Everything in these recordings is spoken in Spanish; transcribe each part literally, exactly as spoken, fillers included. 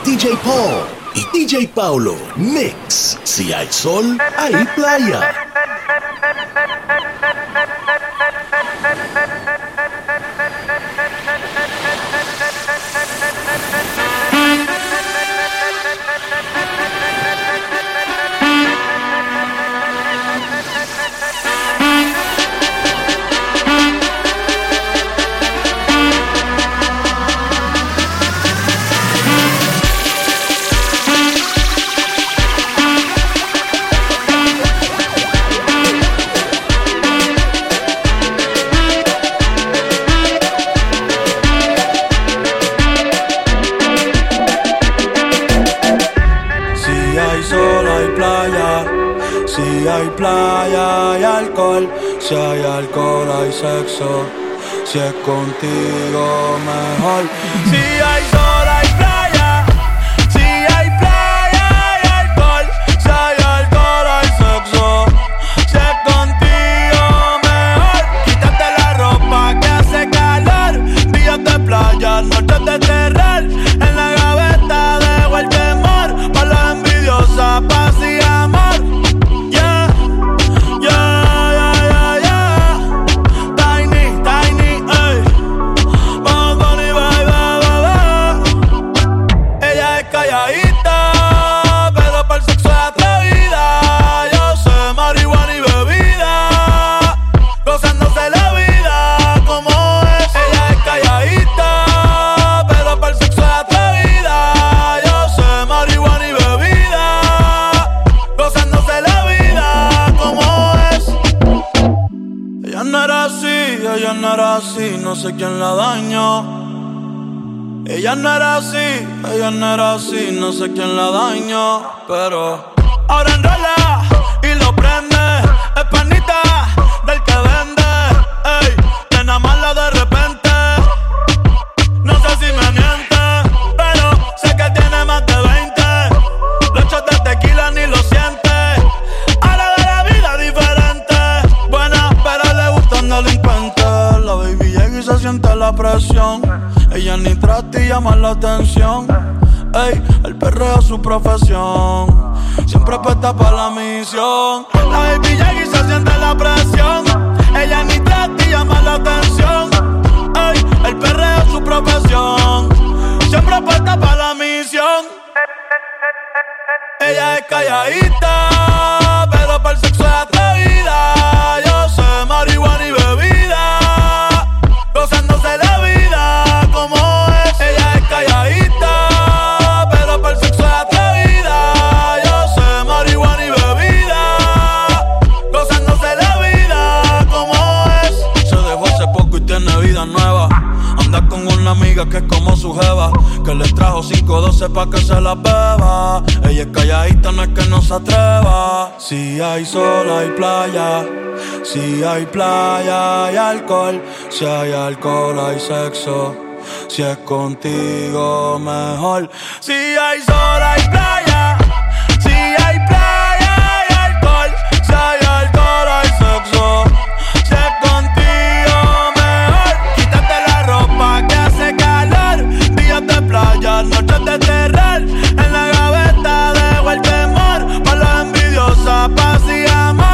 D J Paul y D J Paulo. Mix. Si hay sol, hay playa. Si hay playa, hay alcohol. Si hay alcohol, hay sexo. Si es contigo, mejor. Si hay sol, hay playa. Si hay playa, hay alcohol. Si hay alcohol, hay sexo. Si es contigo, mejor. Quítate la ropa que hace calor. Días de playa, noches de terror. En la gaveta dejo el temor. Pa' las envidiosas, paz y amor. Así, no sé quién la dañó. Ella no era así, ella no era así, no sé quién la dañó. Pero ahora enrola y lo prende. Es panita del que vende. Ey, nena mala de repente. No sé si me miente, pero sé que tiene más de veinte. Los shots de tequila ni lo siente. Ahora de la vida diferente. Buena, pero le gustan delincuentes. La baby llega y se siente la presión. Ella ni trata y llama la atención. Ey, el perreo es su profesión. Siempre apuesta pa' la misión. La baby llega y se siente la presión. Ella ni trata y llama la atención. Ey, el perreo es su profesión. Siempre apuesta pa' la misión. Ella es calladita, pero para el sexo es atrevida. Yo sé marihuana y bebida. Gozándose la vida como es. Ella es calladita, pero para el sexo es atrevida. Yo sé marihuana y bebida. Gozándose la vida como es. Se dejó hace poco y tiene vida nueva. Anda con una amiga que es como su jeva, que le trajo cinco doce pa' que se la beba. Ella es calladita, no es que no se atreva. Si hay sol, hay playa. Si hay playa, hay alcohol. Si hay alcohol, hay sexo. Si es contigo, mejor. Si hay sol, hay playa. Si hay playa, hay alcohol. Si hay alcohol, hay sexo. Si es contigo, mejor. Quítate la ropa que hace calor. Días de playa, noches de terror. En la gaveta dejo el temor. Pa' las envidiosas, paz y amor.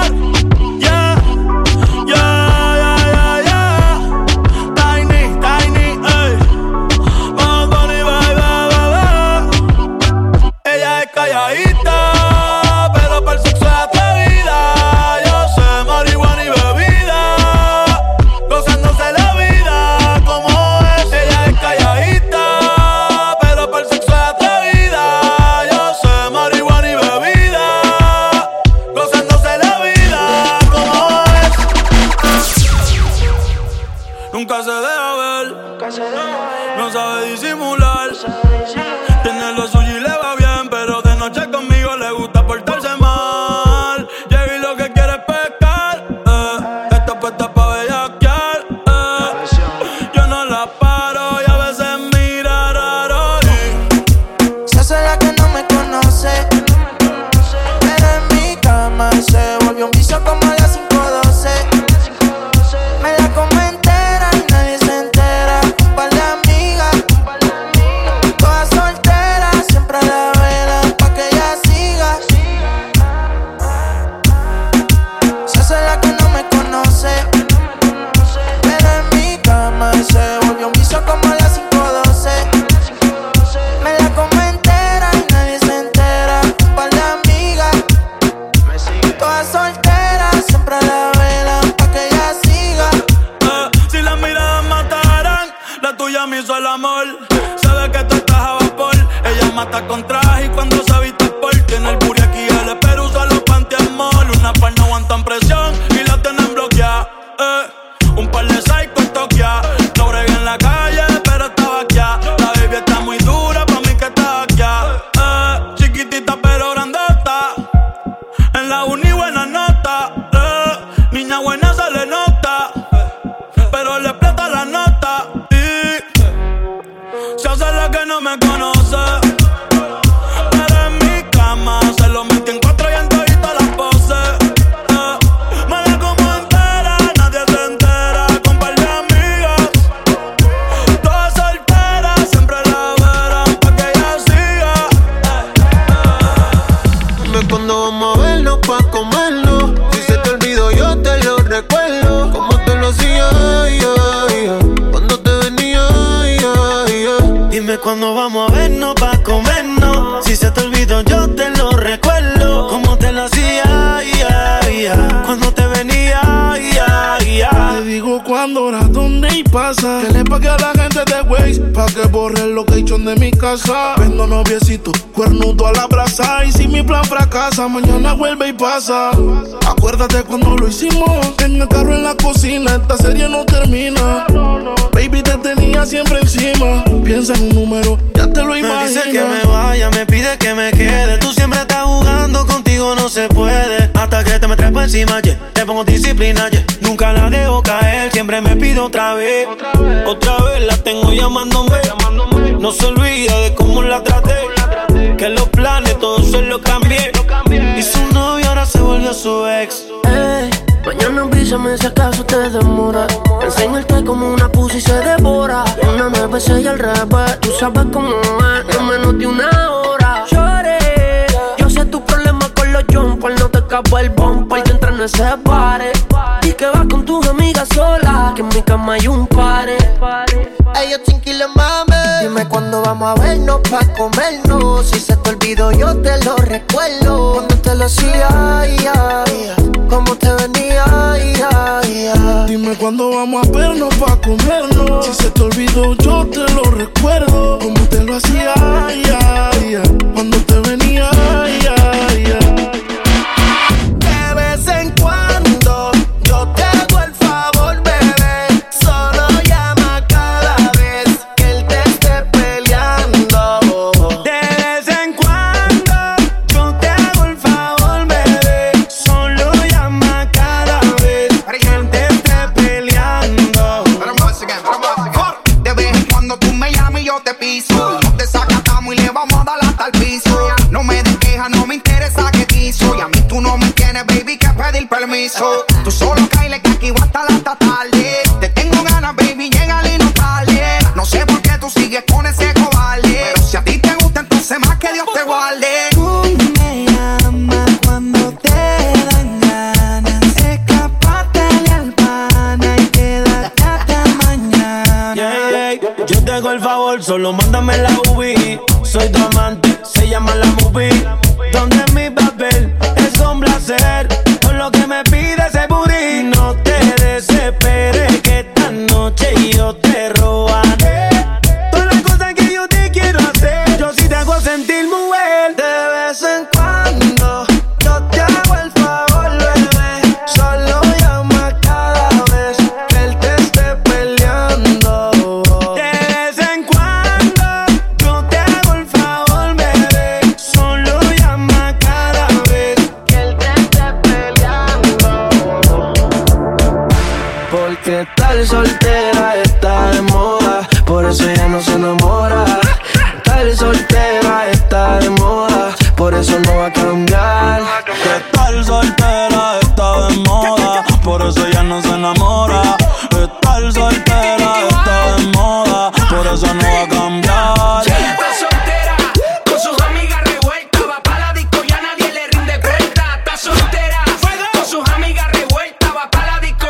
Calladita, pero para el sexo es atrevida. Yo sé marihuana y bebida. Gozándose la vida como es. Ella es calladita, pero para el sexo es atrevida. Yo sé marihuana y bebida. Gozándose la vida como es. Nunca se deja ver, no sabe disimular. Tiene lo suyo y le va bien, pero de noche conmigo le gusta portarse mal. Llega y lo que quiere es pescar, eh. Está puesta pa' bellaquear, eh. Yo no la paro y a veces mira raro y se hace la que no me conoce, pero en mi cama se volvió un vicio como a las cinco doce. Me la come entera y nadie se entera. Un par de amigas, todas solteras, siempre conoce. Pero en mi cama se volvió un vicio como a las cinco doce. Me la como entera y nadie se entera. Un par de amigas, todas solteras, siempre la velan pa' que ella siga. Eh, si las miradas mataran, la tuya me hizo el amor. Sabe que tú estás a vapor. Ella mata con traje y cuando se viste por tiene el booty aquí, el espero usa los pantiamol. Una par no aguantan presión y la tienen bloqueada. Eh, un par de psycho en Tokia. No bregué en la calle, pero estaba aquí. La baby está muy dura, pa' mí que está aquí. Eh, chiquitita pero grandota. En la uni buena nota. Eh, niña buena se le nota, pero le explota la nota. Y se hace la que no me conoce. Pero en mi cama se lo metí en cuatro y en todita las poses. Eh, me la como entera, nadie se entera. Con par de amigas, todas solteras, siempre la verán pa' que ella siga. Dime cuándo vamos a vernos pa' comernos. Si se te olvidó yo te lo recuerdo. Como te lo hacía, ay, ay, ay. Cuando te venía, ay, ay, ay. Dime cuándo vamos a vernos pa' comernos. Si se te olvidó yo te lo recuerdo. Como te lo hacía, ay, ay, ay. Cuando te venía, ay, ay, ay. Te digo cuándo, hora, dónde y pasa. Que le pague a la gente de Waze pa' que borre el location de mi casa. Vendo noviecito, cuernudo a la brasa. Y si mi plan fracasa, mañana vuelve y pasa. Acuérdate cuando lo hicimos en el carro, en la cocina. Esta serie no termina. Baby, te tenía siempre encima. Piensa en un número, ya te lo imaginas. Me dice que me vaya, me pide que me quede. Tú siempre estás jugando, contigo no se puede. Hasta que te me trepo encima, yeah. Te pongo disciplina, yeah. Nunca la dejo caer, siempre me pide otra vez. Otra vez, otra vez la tengo llamándome. llamándome. No se olvida de cómo la traté. Que los planes todos se los cambié. Y su novio ahora se volvió su ex. Ey, mañana avísame si acaso te demora. Enseñarte como una pussy se devora. Una nueve, seis al revés. Tú sabes cómo es, no menos de una hora. Lloré, yo sé tu problema con los jumpers. No te escapó el bumper, yo entré en ese pare. Y que vas con tus amigas solas, que en mi cama hay un pare. Ellos tranquilos, mami. Dime cuándo vamos a vernos pa' comernos. Si se te olvidó yo te lo recuerdo. Cuando te lo hacía, ay, ay, ay. Cómo te venía, ay, ay, ay. Dime cuándo vamos a vernos pa' comernos. Si se te olvidó yo te lo recuerdo. Como te lo hacía, ay, ay, ay. Cuando te venía, ay, ay, ay. De vez en cuando yo te hago el favor, bebé. Solo llama cada vez que él te esté peleando. De vez en cuando yo te hago el favor, bebé. Solo llama cada vez que él te esté peleando. De vez en cuando tú me llamas y yo te piso. No te sacatamos y le vamos a dar hasta el piso. No me des queja, no me interesa que te hizo. Y a mí tú no me tienes, baby, que pedir permiso. Tú solo cáele que aquí va hasta la hasta tarde. Te tengo ganas, baby, llégale y no tarde. No sé por qué tú sigues con ese cobarde. Pero si a ti te gusta, entonces más que Dios te guarde. Tú me llamas cuando te dan ganas. Escapátele al pana y quédate hasta mañana. Yeah, yeah. Yo te hago el favor, solo mándame la U V I. Soy tu amante, se llama la movie. Donde mi papel es complacer. Por lo que me pide ese booty. No te desesperes que esta noche yo te robaré. Todas las cosas que yo te quiero hacer, yo sí te hago sentir mujer. De vez en cuando yo te hago el favor, bebé. Solo llama cada vez que él te esté peleando. De vez en cuando yo te hago el favor, bebé. Solo llama cada vez Que él te esté peleando. Porque tal soltera está de moda, por eso ella no se enamora. Tal soltera está de moda, por eso no va a cambiar. Que tal soltera está de moda, por eso ya no se enamora. Estar soltera está de moda, por eso no va a cambiar. Está soltera, con sus amigas revueltas. Va pa' la disco, ya nadie le rinde cuenta. Está soltera, con sus amigas revueltas. Va pa' la disco,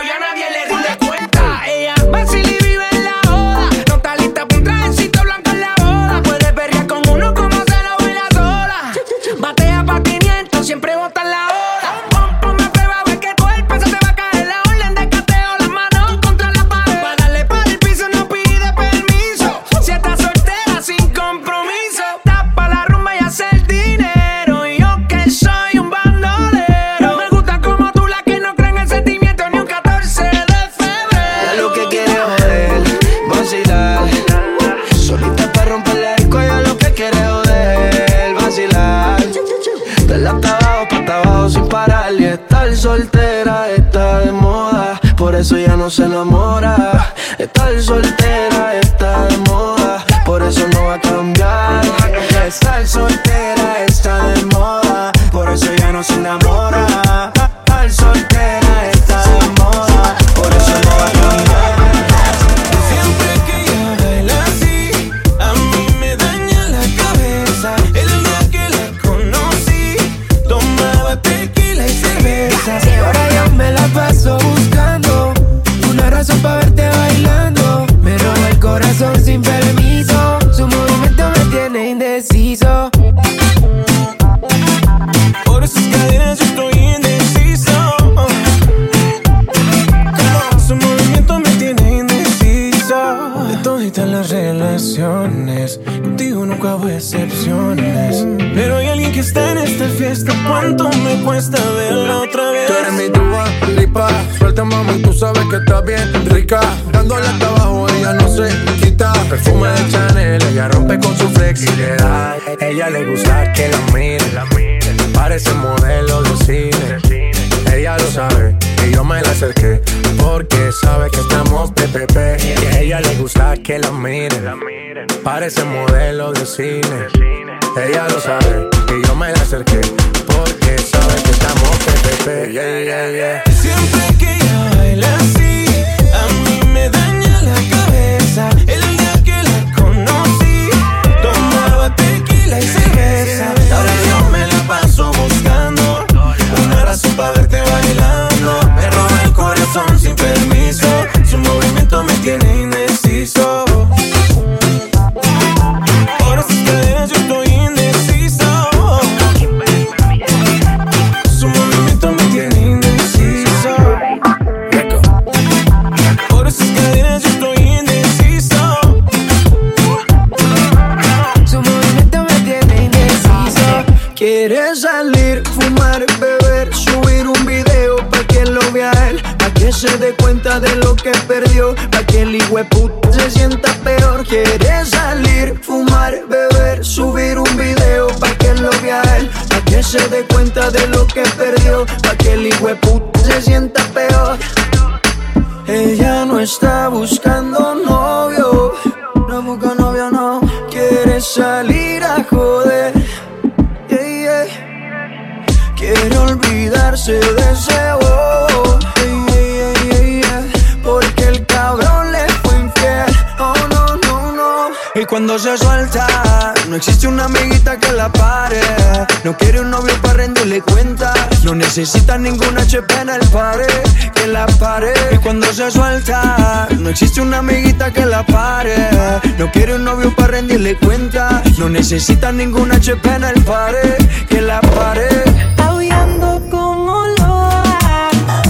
por eso ya no se enamora. Estar soltera está de moda, por eso no va a cambiar. Estar soltera está de moda, por eso ya no se enamora. Estar soltera está de moda, por eso no va a cambiar. Siempre que ella baila así, a mí me daña la cabeza. El día que la conocí, tomaba tequila y cerveza. Y ahora yo me la paso buscando una razón para verte bailando. Me roba el corazón sin permiso, su movimiento me tiene indeciso. Por esas cadenas yo estoy indeciso. Su movimiento me tiene indeciso. De toditas las relaciones, contigo nunca hubo excepciones. Pero hay alguien que está en esta fiesta. ¿Cuánto me cuesta verla otra vez? Tú eres mi Dua Lipa, suelta mami, tú sabes que estás bien rica. Dándole hasta abajo, ella no se quita. Perfume de Chanel, ella rompe con su flexibilidad. Ella le gusta que la miren, parece modelo de cine. Ella lo sabe, y yo me la acerqué, porque sabe que estamos P P P. Y a ella le gusta que la miren, parece modelo de cine. Ella lo sabe, y yo me la acerqué, porque sabe que estamos P P P. Yeah, yeah, yeah. Siempre que ella baila así, a mí me daña la cabeza. El día que la conocí, tomaba tequila y cerveza. Ahora yo me la paso buscando una razón para verte bailando. Me roba el corazón sin permiso, su movimiento me tiene indeciso. Por esas cadenas yo estoy indeciso. Su movimiento me tiene indeciso. Por esas cadenas yo estoy indeciso. Su movimiento me tiene indeciso. Quieres salir, fumar, beber, subir un video pa' que lo vea él, pa' que se dé cuenta de lo que perdió, pa' que el hijueputa se sienta peor. Quieres salir, fumar, beber, subir un video pa' que lo vea él, pa' que se dé cuenta de lo que perdió, pa' que el hijueputa se sienta peor. Ella no está buscando novio, no busca novio, no. Quiere salir a joder, yeah, yeah. Quiere olvidarse de ese bobo, yeah, yeah, yeah, yeah. Porque el cabrón le fue infiel, oh no, no, no. Y cuando se suelta, no existe una amiguita que la pare. No quiere un novio para rendirle cuenta, no necesita ningún H P en el pare, que la pare. Y cuando se suelta, no existe una amiguita que la pare. No quiere un novio para rendirle cuenta, no necesita ningún H P en el pare, que la pare. Aullando como loa,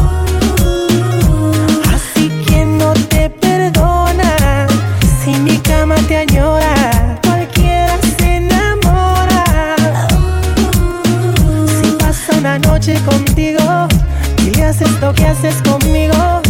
así que no te perdona. Si mi cama te añora, cualquiera se enamora. Si pasa una noche contigo y le haces lo que haces conmigo.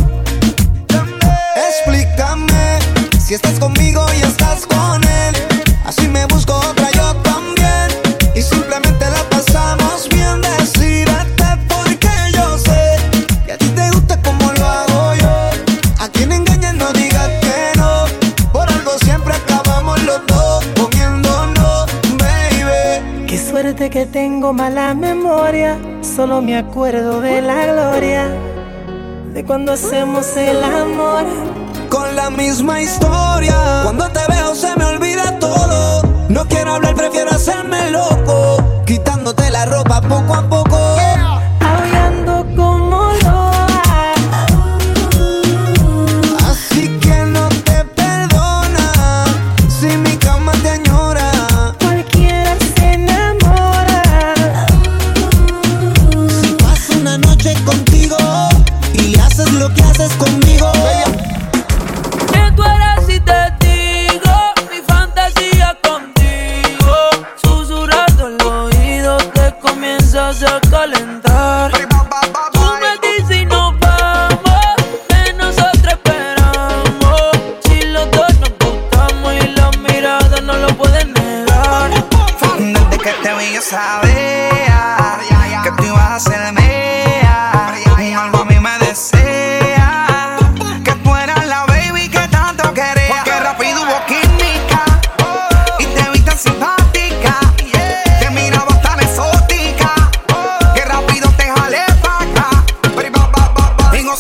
Explícame, si estás conmigo y estás con él, así me busco otra yo también, y simplemente la pasamos bien. Decídete porque yo sé que a ti te gusta como lo hago yo. A quien engañas no digas que no, por algo siempre acabamos los dos comiéndonos, baby. Qué suerte que tengo mala memoria, solo me acuerdo de la gloria de cuando hacemos el amor. Con la misma historia, cuando te veo se me olvida todo. No quiero hablar, prefiero hacerme loco, quitándote la ropa poco a poco. Aullando como loa, así que no te perdona. Si mi cama te añora, cualquiera se enamora. si paso una noche contigo y le haces lo que haces conmigo. Que tú eres y te digo mi fantasía contigo. Susurrando el oído te comienzas a calentar. Tú me dices y nos vamos, que nosotros esperamos. Si los dos nos gustamos y las miradas no lo pueden negar. Desde que te vi yo sabía que tú ibas a ser mía. Algo a mí me desea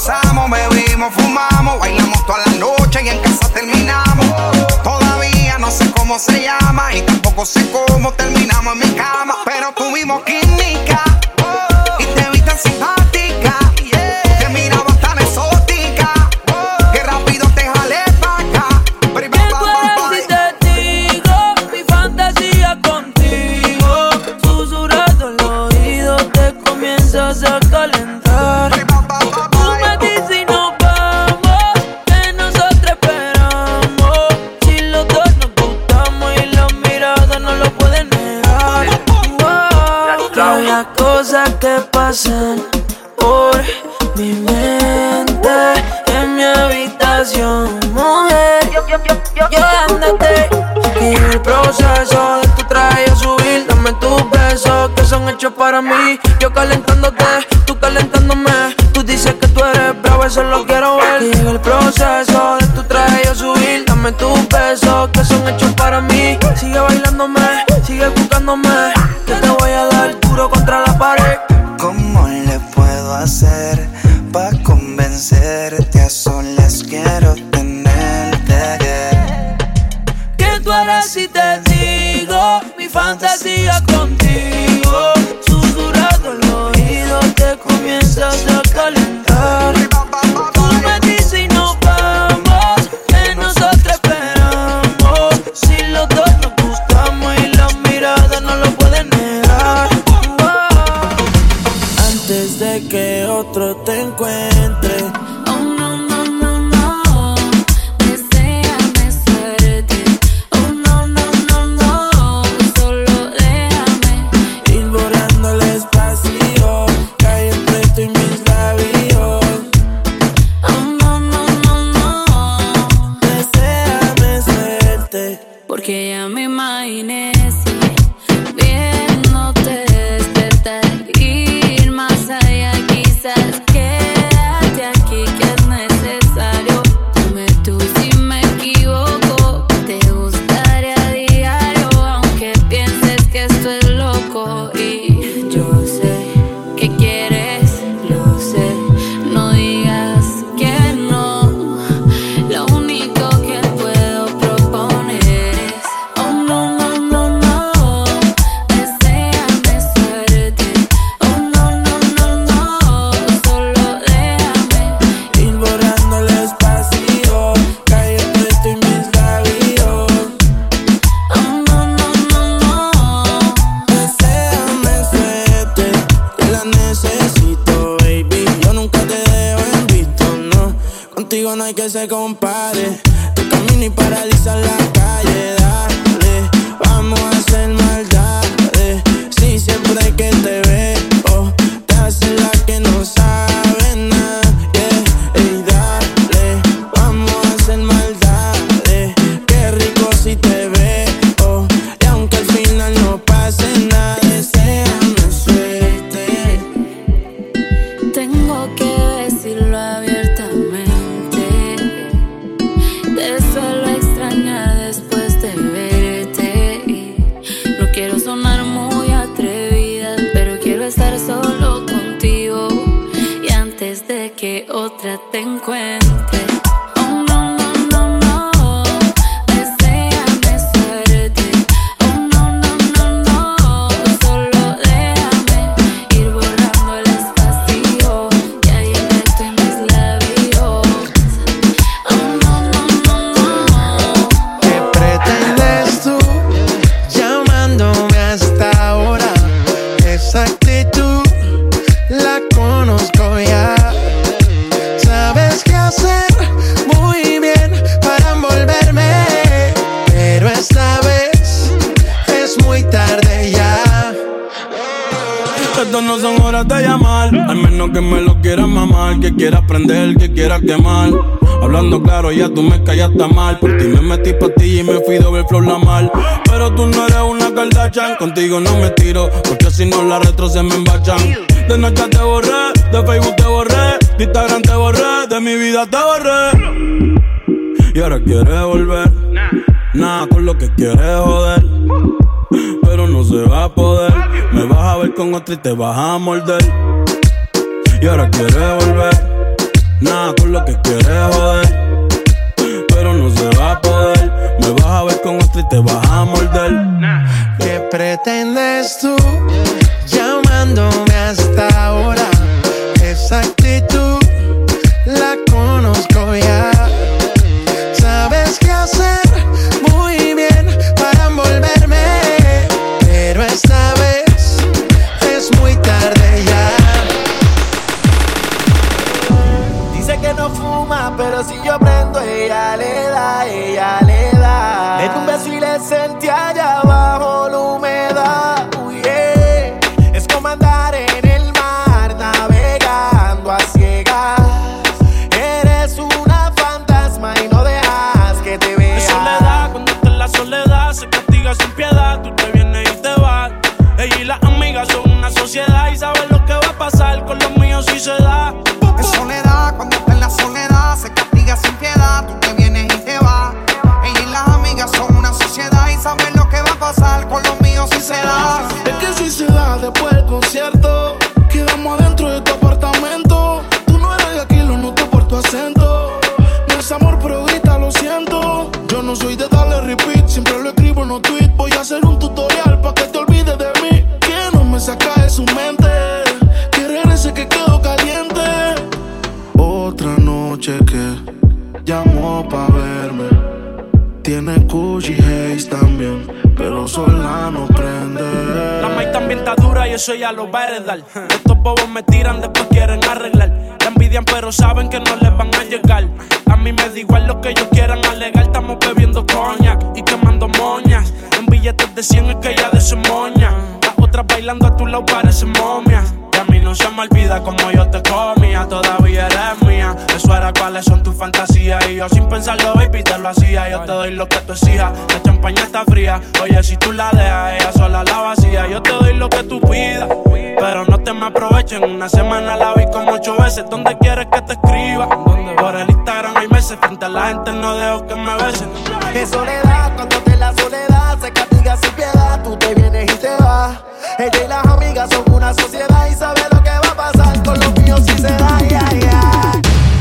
besamos, bebimos, fumamos, bailamos toda la noche y en casa terminamos. Todavía no sé cómo se llama y tampoco sé cómo terminamos en mi cama, pero tuvimos química y te vi tan simpática, te miraba tan exótica, que rápido te jalé pa' acá. ¿Qué tú eres si te digo mi fantasía contigo? Susurrando al oído te comienzas a calentar. Tú me dices y nos vamos, que nosotros esperamos. Si los dos nos gustamos y las miradas no lo pueden negar. Wow, todas las cosas que pasan por mi mente en mi habitación, mujer. Yo, yo, yo, yo, yo dándote y el proceso de tu traje a subir. Dame tus besos que son hechos para mí. Yo calentándote, tú calentándome. Tú dices que tú eres bravo, eso lo quiero ver. Y el proceso de tu traje a subir. Dame tus besos que son hechos para mí. Sigue bailándome, sigue buscándome, que te voy a dar duro contra la pared. ¿Cómo le puedo hacer pa' convencerte? A solas quiero tenerte. ¿Qué tú harás si te digo mi fantasía contigo? Susurrando al oído te comienzas a calentar. Tú me dices y nos vamos, que nosotros esperamos. Si los dos nos gustamos y las miradas no lo pueden negar. Antes de que otro te encuentre. Oh no, no, no, no, deséame suerte. Oh no, no, no, no, solo déjame ir borrando el espacio que hay entre tú y mis labios. Oh no, no, no, no, deséame suerte. Porque ya me imaginé si viéndote despertar, ir más allá quizás. Quédate aquí que es necesario. Dime tú si me equivoco. Te gustaría a diario, aunque pienses que esto es loco. Y yo sé que quieres, lo sé. No digas que no. Lo único que puedo proponer es oh no, no, no, no, deséame suerte. Oh no, no, no, no, solo déjame ir borrando el espacio que hay entre tú y mis labios. oh no, no, no, no. Deséame suerte, que la necesito, baby. Yo nunca te dejo en visto, no. Contigo no hay que se compare. Tu camino y paraliza la calle, dale. Vamos a hacer maldades. Si siempre que te veo, te hace la que no sabe nada. Yeah, ey, dale. Vamos a hacer maldades. Qué rico si te veo. Y aunque al final no pase nada, deséame suerte. Tengo que decirlo abiertamente. Te suelo extrañar después de verte. No quiero sonar muy atrevida, pero quiero estar solo contigo. Y antes de que otra te encuentre. Oh no, no, no, no, deséame suerte. Oh no, no, no, no, solo déjame ir borrando el espacio que hay entre tú y mis labios. Oh no, no, no, no. ¿Qué pretendes tú llamándome hasta ahora? Esa actitud la conozco ya. Sabes qué hacer muy bien para envolverme, pero esta vez es muy tarde ya. Estas no son horas de llamar, al menos que me lo quieras mamar, que quieras prender, que quieras quemar. Hablando claro, ya tú me callaste mal. Por ti me metí pastilla y me fui doble flor la mal. Pero tú no eres una Kardashian, contigo no me tiro, porque si no la retro se me embachan. De noche te borré, de Facebook te borré, de Instagram te borré, de mi vida te borré. Y ahora quieres volver, nada con lo que quieres joder. Pero no se va a poder, me vas a ver con otra y te vas a morder. Y ahora quieres volver, Nada con lo que quieres joder, pero no se va a poder. Me vas a ver con otro y te vas a morder. ¿Qué pretendes tú llamándome hasta ahora? Esa actitud la conozco ya. Sabes qué hacer muy bien para envolverme, pero esta vez es muy tarde ya. Dice que no fuma, pero si yo prendo, ella le da, ella le da. Le di un beso y le sentí allá abajo la humedad. Uy, yeah. Es como andar en el mar, navegando a ciegas. Eres una fantasma y no dejas que te vea. Es soledad, cuando estás en la soledad, se castiga sin piedad. Tú te vienes y te vas. Ella y las amigas son una sociedad y saben lo que va a pasar con los míos si se da. Es soledad, cuando estás en la soledad, se castiga sin piedad. Tú te vienes y te vas. Ella y las amigas son una sociedad y saben lo que va a pasar con los míos si se da. Es que si se da después del concierto, quedamos adentro de tu apartamento. Tú no eres de aquí, lo noto por tu acento. No es amor, pero grita, lo siento. Yo no soy de darle repeat, siempre lo escribo en los tweets. Voy a hacer un tutorial pa' que te olvides de mí. Que no me saca de su mente, que regrese que quedo caliente. Otra noche que llamó pa' verme. Tiene Gucci Haze también, pero sola no prende. La maíz también está dura y eso ya lo va a heredar. Estos bobos me tiran, después quieren arreglar. La envidian pero saben que no les van a llegar. A mí me da igual lo que ellos quieran alegar. Estamos bebiendo coñac y quemando moñas. En billetes de cien es que ya de su moña. Las otras bailando a tu lado parecen momias. Y a mí no se me olvida como yo te comía. Todavía eres mía. Eso era cuáles son tus fantasías. Y yo sin pensarlo, baby, te lo hacía. Yo te doy lo que tú exijas. La champaña está fría. Oye, si tú la dejas, ella sola la vacía. Yo te doy lo que tú pidas, pero no te me aprovechen. Una semana la vi como ocho veces. ¿Dónde quieres que te escriba? Por el Instagram hay meses. Frente a la gente no dejo que me besen. Es soledad, cuando te la soledad se castiga sin piedad. Tú te vienes y te vas. Ella y las amigas son una sociedad y sabe lo que va a pasar con los míos si se da, yeah, yeah.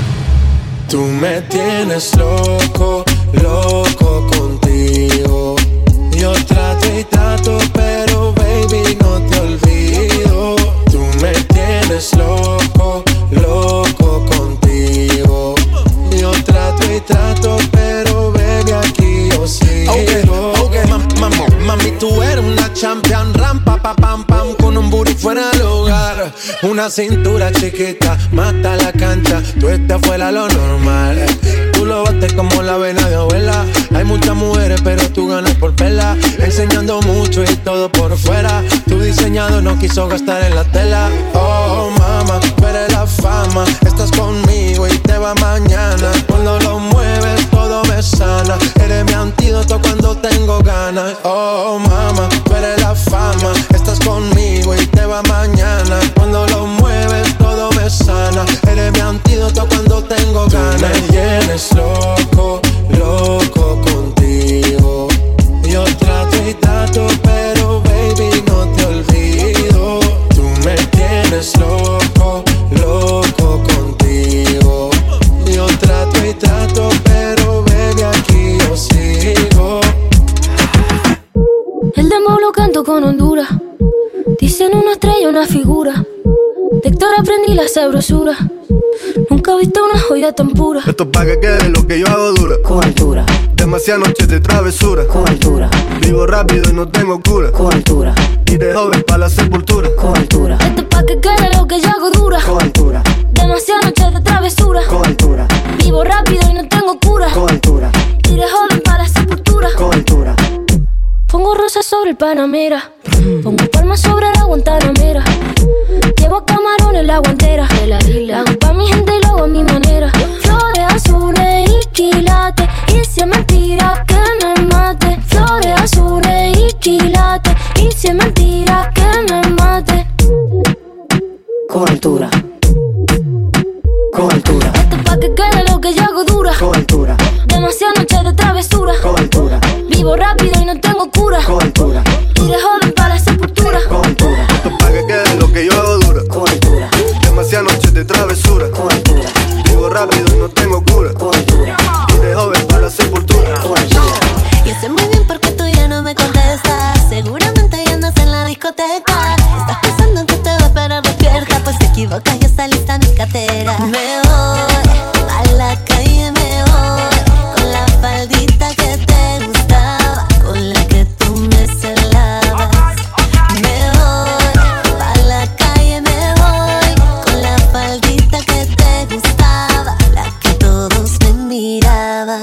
Tú me tienes loco, loco contigo. Yo trato y trato, pero baby no te olvido. Tú me tienes loco, loco contigo. Yo trato y trato, pero baby aquí yo sigo. Okay, okay, mam, mam, mami, tú eres una champion, rampa, pa, pam, pam, con un booty fuera del hogar. Una cintura chiquita, mata la cancha, tú estás fuera lo normal. Tú lo bates como la vena de abuela. Hay muchas mujeres, pero tú ganas por vela. Enseñando mucho y todo por fuera. Tu diseñado no quiso gastar en la tela. Oh, mama, tú eres la fama. Estás conmigo y te va mañana. Cuando lo mueves, todo me sana. Eres mi antídoto cuando tengo ganas. Oh, mama, tú eres la fama. Estás conmigo y te va mañana. Cuando lo mueves, todo me sana. Eres mi antídoto cuando tengo ganas. Me tienes loco, loco contigo. Yo trato y trato, pero baby no te olvido. Tú me tienes loco, loco contigo. Yo trato y trato, pero baby aquí yo sigo. El demo lo canto con Honduras. Dicen una estrella, una figura. De Héctor aprendí la sabrosura. Nunca he visto una joya tan pura. Esto es pa' que quede lo que yo hago dura. Con altura. Demasiadas noches de travesura. Con altura. Vivo rápido y no tengo cura. Con altura. Y de joven pa' la sepultura. Con altura. Esto es pa' que quede lo que yo hago dura. Con altura. Demasiadas noches de travesura. Con altura. Vivo rápido y no tengo cura. Con altura. Y de joven pa' la sepultura. Con altura. Pongo rosas sobre el Panamera. Pongo palmas sobre la Guantanamera. Llevo camarones la guantera. La hago pa' mi gente y lo hago a mi manera. Flores azules y quilates. Y si es mentira que me mate. Flores azules y quilates. Y si es mentira que me mate. Con altura. Con altura. Esto es pa' que quede lo que yo hago dura. Con altura. Demasiadas noches de travesura. Con altura. Vivo rápido y no tengo cura. Con altura. Y de joven pa' la sepultura. Con altura. Esto es pa' que quede lo que yo hago dura. Con altura. Demasiadas noches de travesura. Con altura. Vivo rápido y no tengo cura. Y de joven para la sepultura. Yo sé muy bien por qué tú ya no me contestas. Seguramente ya andas en la discoteca. Estás pensando en que te voy a esperar despierta. Pues te equivocas, ya está lista mi cartera. Me voy a la calle, me voy con la faldita que te gustaba, con la que tú me celabas. Me voy a la calle, me voy con la faldita que te gustaba, la que todos me miraban.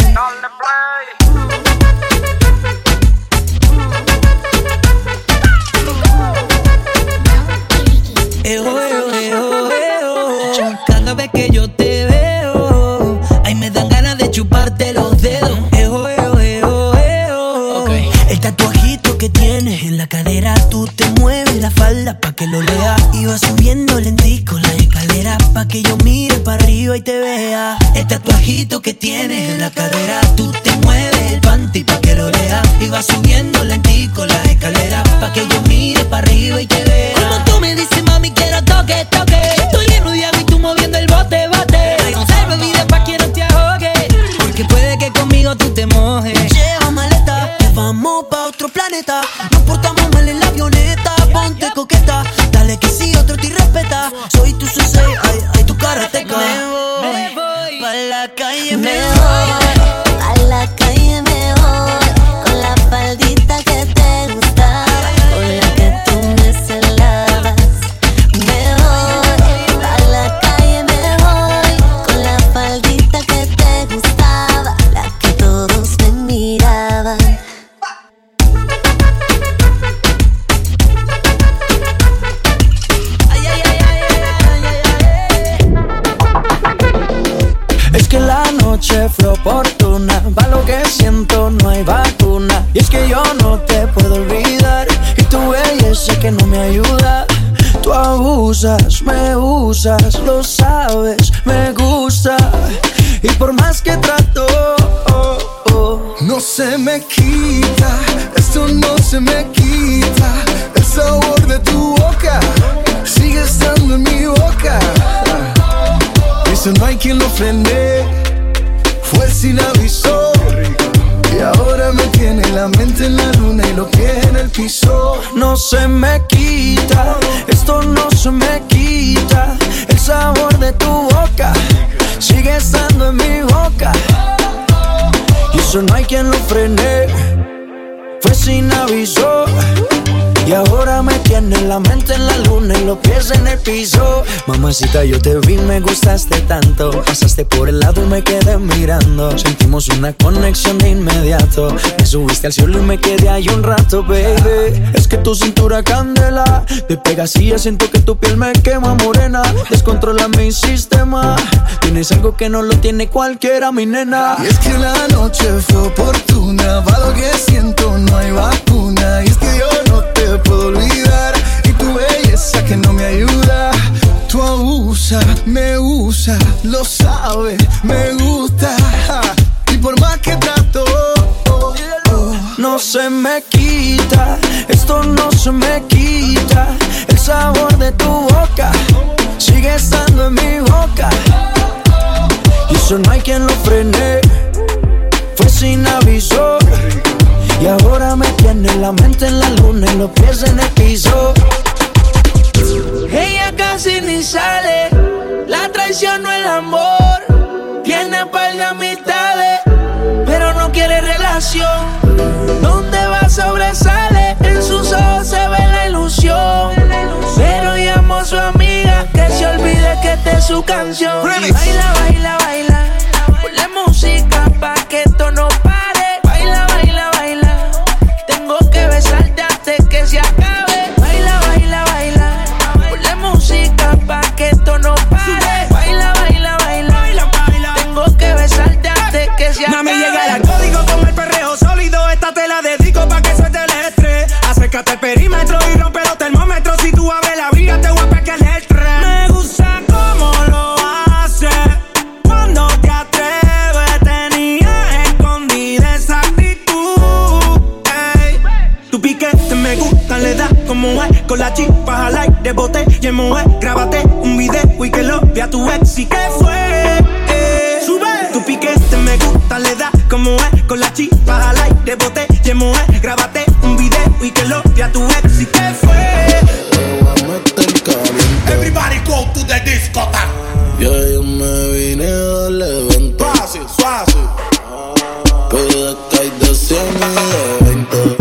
Eo, eo, eo, eo. Cada vez que yo te veo, ay, me dan ganas de chuparte los dedos. Eo, eo, eo, eo. Okay. El tatuajito que tienes en la cadera, tú te mueves la falda pa' que lo leas. Y vas subiendo lentico la escalera pa' que yo mire para arriba y te vea. El tatuajito que tienes en la cadera, tú te mueves el panty pa' que lo leas. Y vas subiendo lentico la escalera pa' que yo mire para arriba y te vea. Cuando tú me dices, mami, quiero toque, toque, estoy lleno de agua y tú moviendo el bote, bote. Reserva bebida pa' que no te ahogue, porque puede que conmigo tú te mojes. Lleva maleta, que vamos pa' otro planeta. Nos portamos mal en la avioneta. Ponte coqueta, dale que si otro te respeta. Soy tu sensei, ay, ay, tu karateca. Me voy, me voy pa' la calle, me, me voy a la calle, me voy con la faldita que te gustaba, con la que tú me celabas. Me voy a la calle, me voy con la faldita que te gustaba, la que todos me miraban. Es que la noche fue oportuna, pa' lo que siento no hay vacuna. Y es que yo no te puedo olvidar, y tu belleza que no me ayuda. Tú abusas, me usas, lo sabes, me gusta. Y por más que trato, oh, oh, no se me quita, esto no se me quita. El sabor de tu boca sigue estando en mi boca. Eso no hay quien lo frene, fue sin aviso. Y ahora me tiene la mente en la luna y los pies en el piso. No se me quita, esto no se me quita. El sabor de tu boca sigue estando en mi boca. Y eso no hay quien lo frene, fue sin aviso. Y ahora me tiene la mente en la luna y los pies en el piso. Mamacita, yo te vi, me gustaste tanto. Pasaste por el lado y me quedé mirando. Sentimos una conexión de inmediato. Me subiste al cielo y me quedé ahí un rato, baby. Es que tu cintura candela, te pegas y ya siento que tu piel me quema morena. Descontrola mi sistema, tienes algo que no lo tiene cualquiera, mi nena. Y es que la noche fue oportuna, pa' lo que siento no hay vacuna. Y es que yo no te puedo olvidar, y tu belleza que no me ayuda. Tú abusas, me usas, lo sabes, me gusta. Y por más que trato, oh, oh, no se me quita, esto no se me quita. El sabor de tu boca sigue estando en mi boca. Y eso no hay quien lo frene, fue sin aviso. Y ahora me tiene la mente en la luna y los pies en el piso. Ella casi ni sale, la traición no el amor. Tiene par de amistades, pero no quiere relación. Donde va sobresale, en sus ojos se ve la ilusión. Pero llamo a su amiga que se olvide que esta es su canción. Y baila, baila, baila, ponle música pa' que esto no pare. Baila, baila, baila, tengo que besarte antes que se acabe. Baila, baila, baila, ponle música pa' que esto no pare. Baila, baila, baila, tengo que besarte antes que se acabe. Mami, llega el código con el perreo sólido. Esta te la dedico pa' que suelte el estrés. Acércate al perímetro y rompe los termómetros. Si tú abres la briga te voy a pegar el tren. Me gusta cómo lo haces, cuando te atreves. Tenía escondida esa actitud, ey. Tu piquete me gusta, le da como es. Con la chispa al aire, boté y mujer. Grábate un video y que lo vea tu ex. ¿Y qué fue? Ey. mojar. Grábate un video y que lo vea tu ex. ¿Y qué fue? Everybody go to the discotheque. Ya yo me vine a darle venta. Fácil, fácil. Pide que hay de cien y de veinte.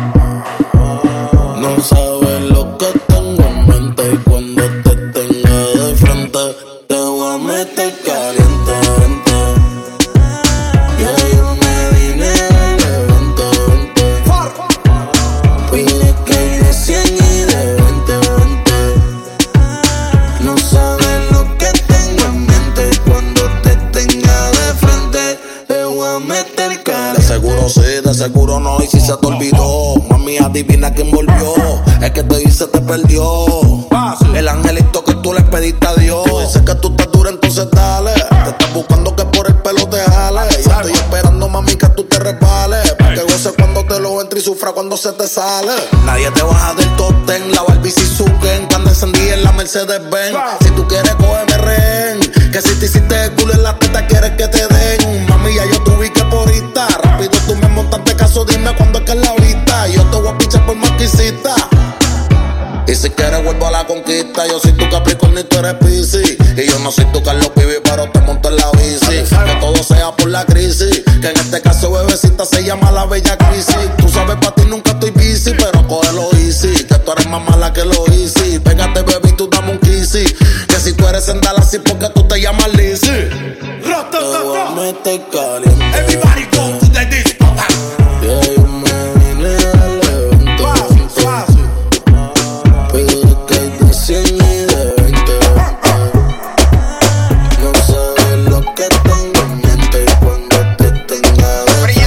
No sabes lo que tengo en mente. Y cuando te tenga de frente, te voy a meter caliente, vente. Ya yo me vine a darle venta, vente. Pide que hay de cien y de veinte, veinte. No sabes lo que tengo en mente. Y cuando te tenga de frente, te voy a meter caliente. De seguro sí, de seguro no. Y si se te olvidó, mami, adivina quién volvió. Es que te dice te perdió. El angelito que tú le pediste a Dios. Dice que tú estás dura, entonces dale. Te estás buscando que por el pelo te jale. Yo estoy esperando, mami, que tú te resbales. Para que goce cuando te lo entre y sufra cuando se te sale. Nadie te baja del top ten. La Barbie Suzuki cuando encendí en la Mercedes Benz. Si tú quieres, cógeme rehén. Que si te hiciste el culo en la teta, quieres que te den. Mami, ya yo te ubiqué por ahorita. Rápido tú me montaste caso, dime cuándo es que es la ahorita. Yo te voy a pichar por más que hiciste. Y si quieres vuelvo a la conquista. Yo soy tu Capricornio y tú eres Piscis. Y yo no soy tu Carlos Pibi, pero te monto en la bici. Que todo sea por la crisis. Que en este caso bebecita se llama la bella crisis. Tú sabes pa' ti nunca estoy busy, pero cógelo easy. Que tú eres más mala que lo easy. Pégate baby, tú dame un kissy. Que si tú eres en Dallas, sí porque tú te llamas Lizzy. Te voy a meter caliente. Everybody go to the discotheque. Ya yo me vine a darle venta. Fácil, fácil. Pide que hay de cien y de veinte. No sabes lo que tengo en mente. Y cuando te tenga de frente,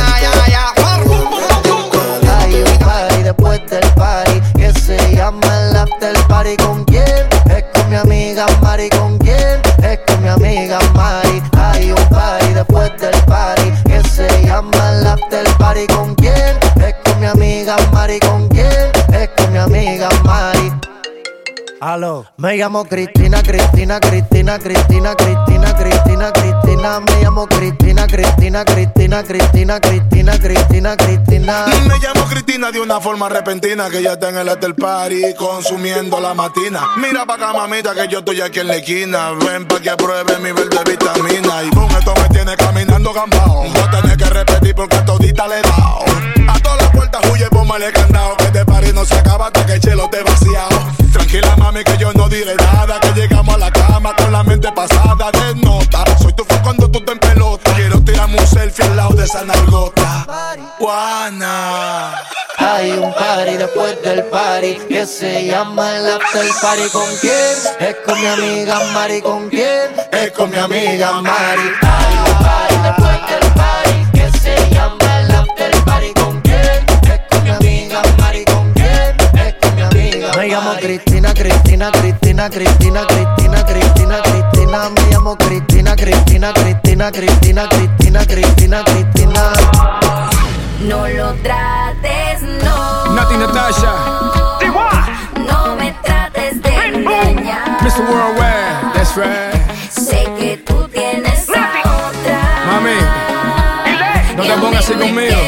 hay un party después del party que se llama el after party. ¿Con quién? Es con mi amiga Mari. ¿Con quién? Es con mi amiga Mari. Hay un party después del party que se llama el after party. ¿Con quién? Es con mi amiga Mari. ¿Con quién? Es con mi amiga Mari. Aló. Me llamo Cristina, Cristina, Cristina, Cristina, Cristina, Cristina, Cristina. Me llamo Cristina, Cristina, Cristina, Cristina, Cristina, Cristina, Cristina. Me llamo Cristina de una forma repentina, que ya está en el after party consumiendo la matina. Mira pa' acá, mamita, que yo estoy aquí en la esquina. Ven pa' que apruebe mi verde vitamina. Y boom, esto me tiene caminando gambao. No tenés que repetir porque todita le he dado. A todas las puertas huye, póngale candado. Que este party no se acaba hasta que el chelo te vaciado. Tranquila, mami, que yo no diré nada. Que llegamos a la cama con la mente pasada de nota. Soy tu fan cuando tú te en pelota. Quiero tirarme un selfie al lado de esa nalgota. Juana. Hay un party después del party que se llama el after party. ¿Con quién? Es con mi amiga Mari. ¿Con quién? Es con mi amiga Mari. Hay un party después del party que se llama el after party. ¿Con quién? Es con mi amiga Mari. ¿Con quién? Es con mi amiga Mari. Me llamo Cristina, Cristina, Cristina, Cristina, Cristina, Cristina, Cristina. Me llamo Cristina, Cristina, Cristina, Cristina, Cristina, Cristina, Cristina. No lo trates, no. Nati Natasha. No me trates de engañar. mister Worldwide, that's right. Sé que tú tienes a otra. Mami, no te pongas así conmigo.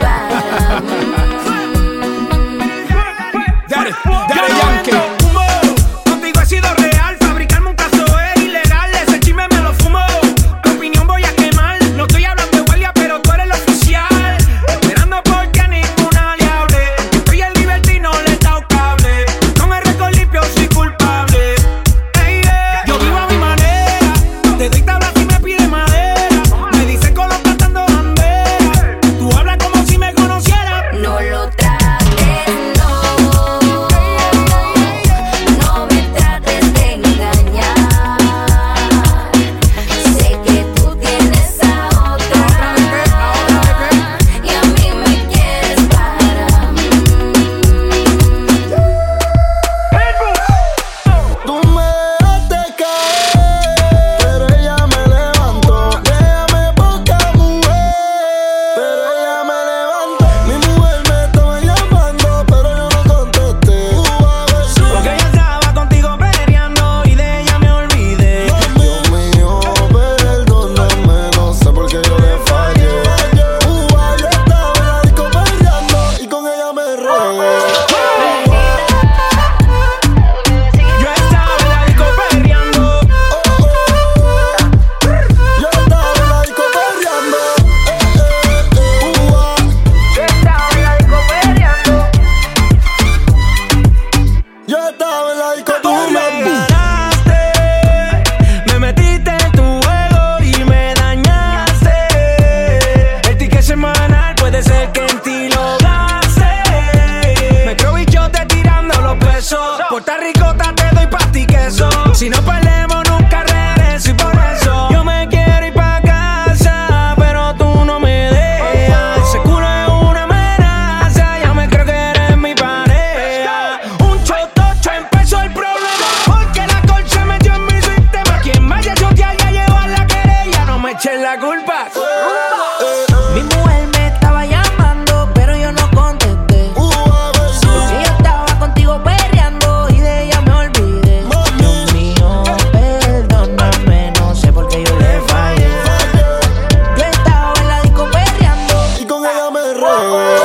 Daddy, Daddy Yankee. Contigo he sido real. Fabricarme un caso es ilegal. Ese chisme me lo fumo. Tu opinión voy a quemar. No estoy hablando de guardia, pero tú eres el oficial. Esperando porque a ninguna le hable. Estoy el libertino, le he dado cable. Con el récord limpio soy culpable. Hey, yeah. Yo vivo a mi manera. Te doy tablas y me pide madera. Me dicen colocando bandera. Tú hablas como si me conocieras. No echen la culpa. Mi mujer me estaba llamando, pero yo no contesté. Porque yo estaba contigo perreando y de ella me olvidé. Dios mío, perdóname, no sé por qué yo le fallé. Yo estaba en la disco perreando y con ella me regué.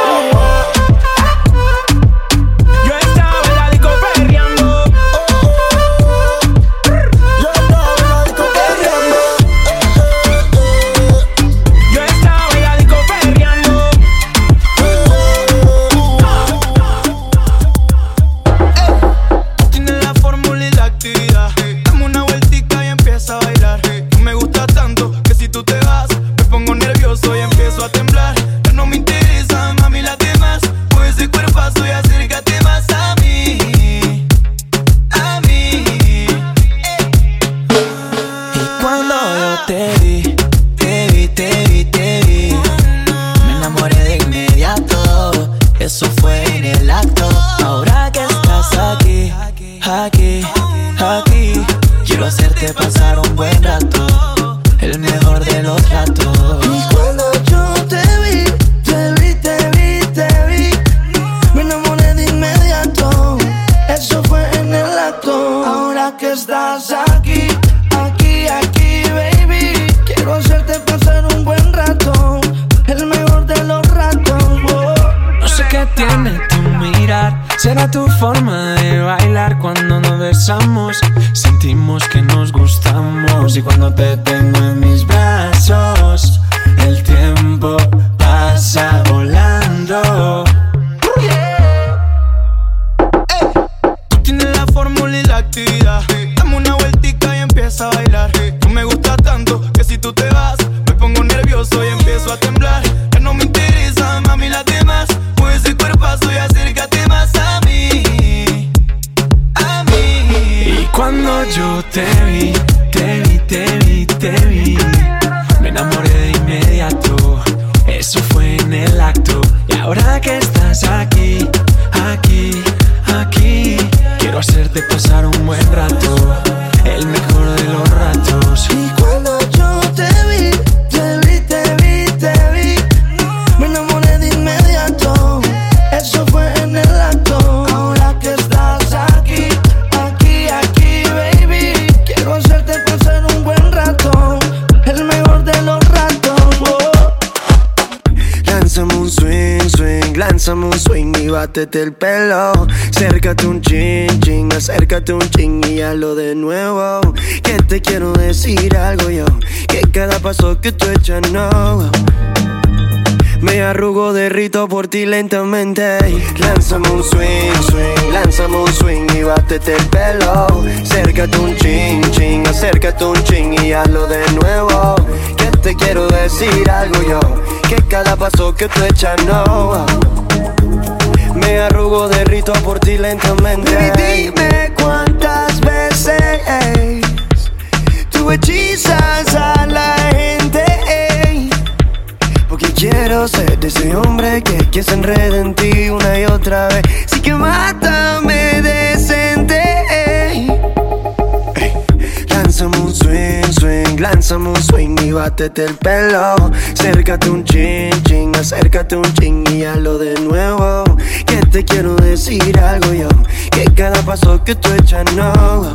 Será tu forma de bailar cuando nos besamos. Sentimos que nos gustamos y cuando te tengo en mis brazos el tiempo pasa volando. Tú tienes la fórmula y la actividad. Dame una vueltica y empieza a bailar. Tú me gusta tanto que si tú te vas me pongo nervioso y empiezo a temblar. Ya no me interesa, mami, las demás. Mueve ese cuerpazo y acércate más a mí, a mí. Y cuando yo te vi, te vi, te vi, te vi, me enamoré de inmediato. Eso fue en el acto. Y ahora que estás aquí, aquí, aquí, quiero hacerte pasar un buen rato, el mejor de los ratos. Y cuando yo te vi, te vi, te vi, te vi, me enamoré de inmediato. Eso fue en el acto. Ahora que estás aquí, aquí, aquí, baby, quiero hacerte pasar un buen rato, el mejor de los ratos. Oh. Lánzame un swing, swing, lánzame un swing y bátete el pelo. Acércate un chin, chin, acércate un chin y hazlo de nuevo. Que te quiero decir algo yo, que cada paso que tú echas no. Me arrugo, derrito por ti lentamente. Lánzame un swing, swing, lánzame un swing y bátete el pelo. Acércate un chin, chin, acércate un chin y hazlo de nuevo. Que te quiero decir algo yo, que cada paso que tú echas no. Me arrugo, derrito por ti lentamente. Baby, dime cuántas veces tú hechizas a la gente. Porque quiero ser de ese hombre que, que se enreda en ti una y otra vez. Así que mátame decente. Ey. Ey. Lánzame un swing, swing, lánzame un swing y bátete el pelo. Acércate un chin, chin, acércate un chin y hazlo de nuevo. Que te quiero decir algo yo, que cada paso que tú echas no.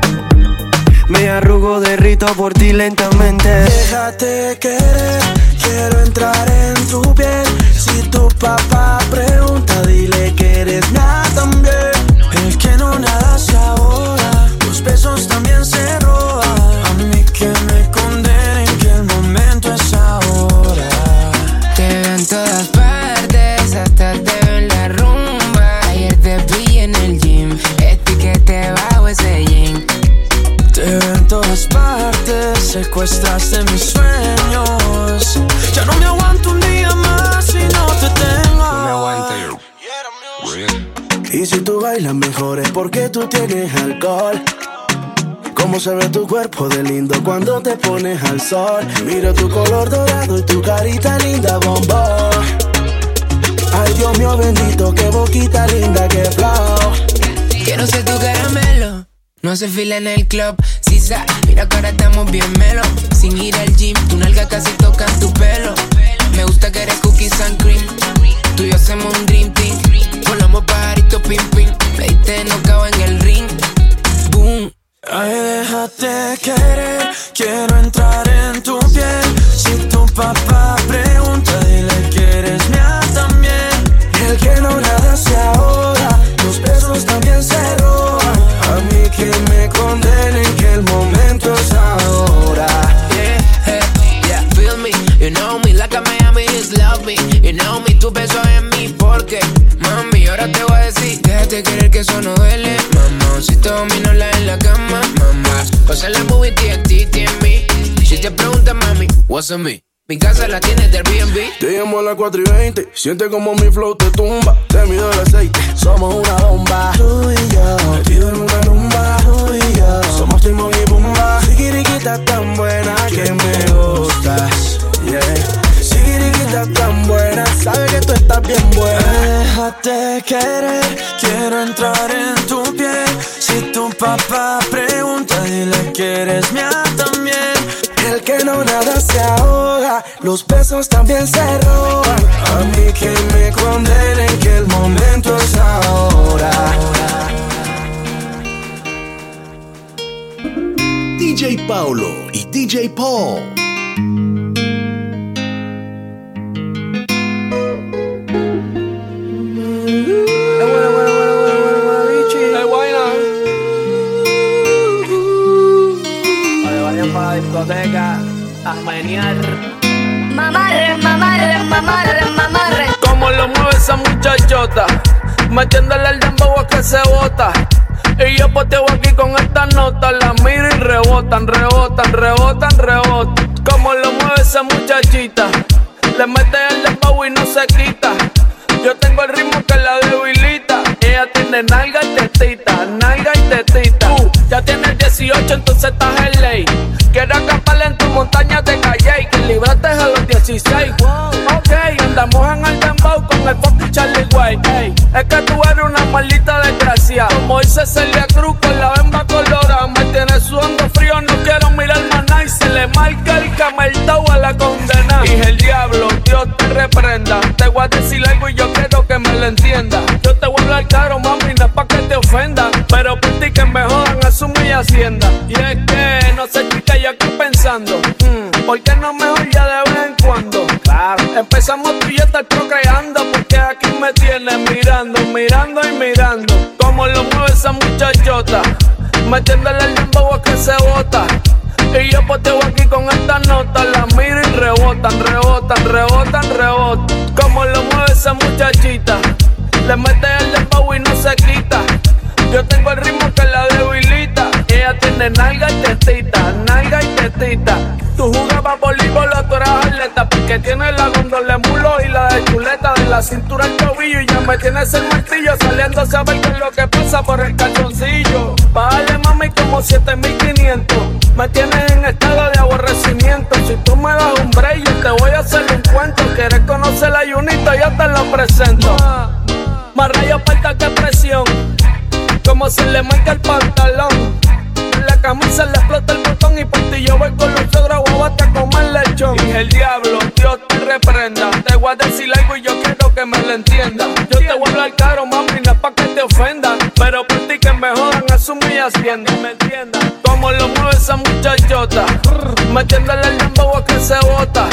Me arrugo, derrito por ti lentamente. Déjate querer, quiero entrar en tu piel. Si tu papá pregunta, dile que eres nada también. El que no nada se ahora, los besos también se roban. A mí que me condenen, que el momento es ahora. Te veo en todas partes, hasta te veo en la rumba. Ayer te vi en el gym, etiquete bajo ese jean. Te veo en todas partes, secuestraste mis sueños. Ya no me aguanto un día más si no te tengo. No me aguanto yo. Y si tú bailas mejor es porque tú tienes alcohol. Cómo se ve tu cuerpo de lindo cuando te pones al sol. Mira tu color dorado y tu carita linda, bombón. Ay, Dios mío bendito, qué boquita linda, qué flow. Quiero ser tu caramelo, no se fila en el club. Sisa, Mira que ahora estamos bien melo. Sin ir al gym, tu nalga casi toca tu pelo. Me gusta que eres cookies and cream. Tú y yo hacemos un dream team. Volamos pajarito pim pim. Me diste nocao en el ring. Boom. Ay, déjate querer, quiero entrar en tu piel. Si tu papá pregunta, dile que eres mía también. El que no nada se ahoga, los besos también se roban. A mí que me condenen, que el momento es ahora. Yeah, hey, yeah, feel me, you know me, like a Miami is love me. You know me, tu beso en mí, porque mami, ahora te voy a decir, déjate querer que eso no duele, mamá. Si te domino la en la cama, mamá. Pasa la movie, T N T, T N B. Si te preguntas, mami, what's on me? Mi casa la tienes de Airbnb. Te llamo a las cuatro y veinte. Siente como mi flow te tumba. Te mido el aceite. Somos una bomba. Tú y yo. Metido en una rumba. Tú y yo. Somos Timón y Pumba. Sigiriquita tan buena que me gustas. Yeah. Sigiriquita tan buena. Sabe que tú estás bien buena. Déjate querer. Quiero entrar en tu piel. Si tu papá pregunta, dile que eres mía también. El que no nada se ahoga, los besos también se roban. A mí que me condenen, que el momento es ahora. D J Paulo y D J Paul. Discoteca a menear. Mamarre, mamarre, mamarre, mamarre. Como lo mueve esa muchachota, metiéndole el dembow a que se bota. Y yo poteo aquí con esta nota, la miro y rebotan, rebotan, rebotan, rebotan. Como lo mueve esa muchachita, le mete el dembow y no se quita. Yo tengo el ritmo que la debilita. Ella tiene nalga y tetita, nalga y tetita. Uh, ya tienes dieciocho, entonces estás en ley. Quiero acampar en tu montaña de Calle, que libraste a los dieciséis. Ok, andamos en el dembow con el fucking Charlie Way. Hey, es que tú eres una maldita desgracia. Como dice Celia Cruz con la bemba colorada. Me tiene sudando frío, no quiero mirar más nada. Y se le marca el cameltao a la condena. Y el diablo, Dios te reprenda. Te voy a decir algo y yo quiero que me lo entienda. Yo te voy a hablar claro, mami, no es pa' que te ofenda. Pero por ti que me jodan, asume mi hacienda. Y es que, no sé, chica, yo aquí pensando, mm, ¿por qué no mejor ya de vez en cuando? Claro, empezamos tú y yo estar procreando, porque aquí me tienes mirando, mirando y mirando. Como lo mueve esa muchachota, metiéndole el dembow a que se bota. Y yo poteo aquí con esta nota, la miro y rebotan, rebotan, rebotan, rebotan. Como lo mueve esa muchachita, le mete el dembow y no se quita. Yo tengo el ritmo que la debilita. Ella tiene nalga y tetita, nalga y tetita. Tú jugabas voleibol, tú eras atleta, porque tienes la gondola de mulo y la de chuleta, de la cintura al tobillo. Y ya me tienes el martillo saliendo a saber qué es lo que pasa por el calzoncillo. Bájale, mami, como siete mil quinientos. Me tienes en estado de aborrecimiento. Si tú me das un break, yo te voy a hacer un cuento. Quieres conocer la Junita, yo te lo presento. Más rayos falta que presión, como si le marca el pantalón. En la camisa le explota el botón y por ti yo voy con los suegros guabate a comer lechón. Y el diablo, Dios te reprenda. Te voy a decir algo y yo quiero que me lo entienda. Yo te voy a hablar claro, mami, no es pa' que te ofenda. Pero por ti que me jodan, asume y hacienda. ¿Me entiendas? Como lo mueve esa muchachota, metiéndole el dembow a que se bota.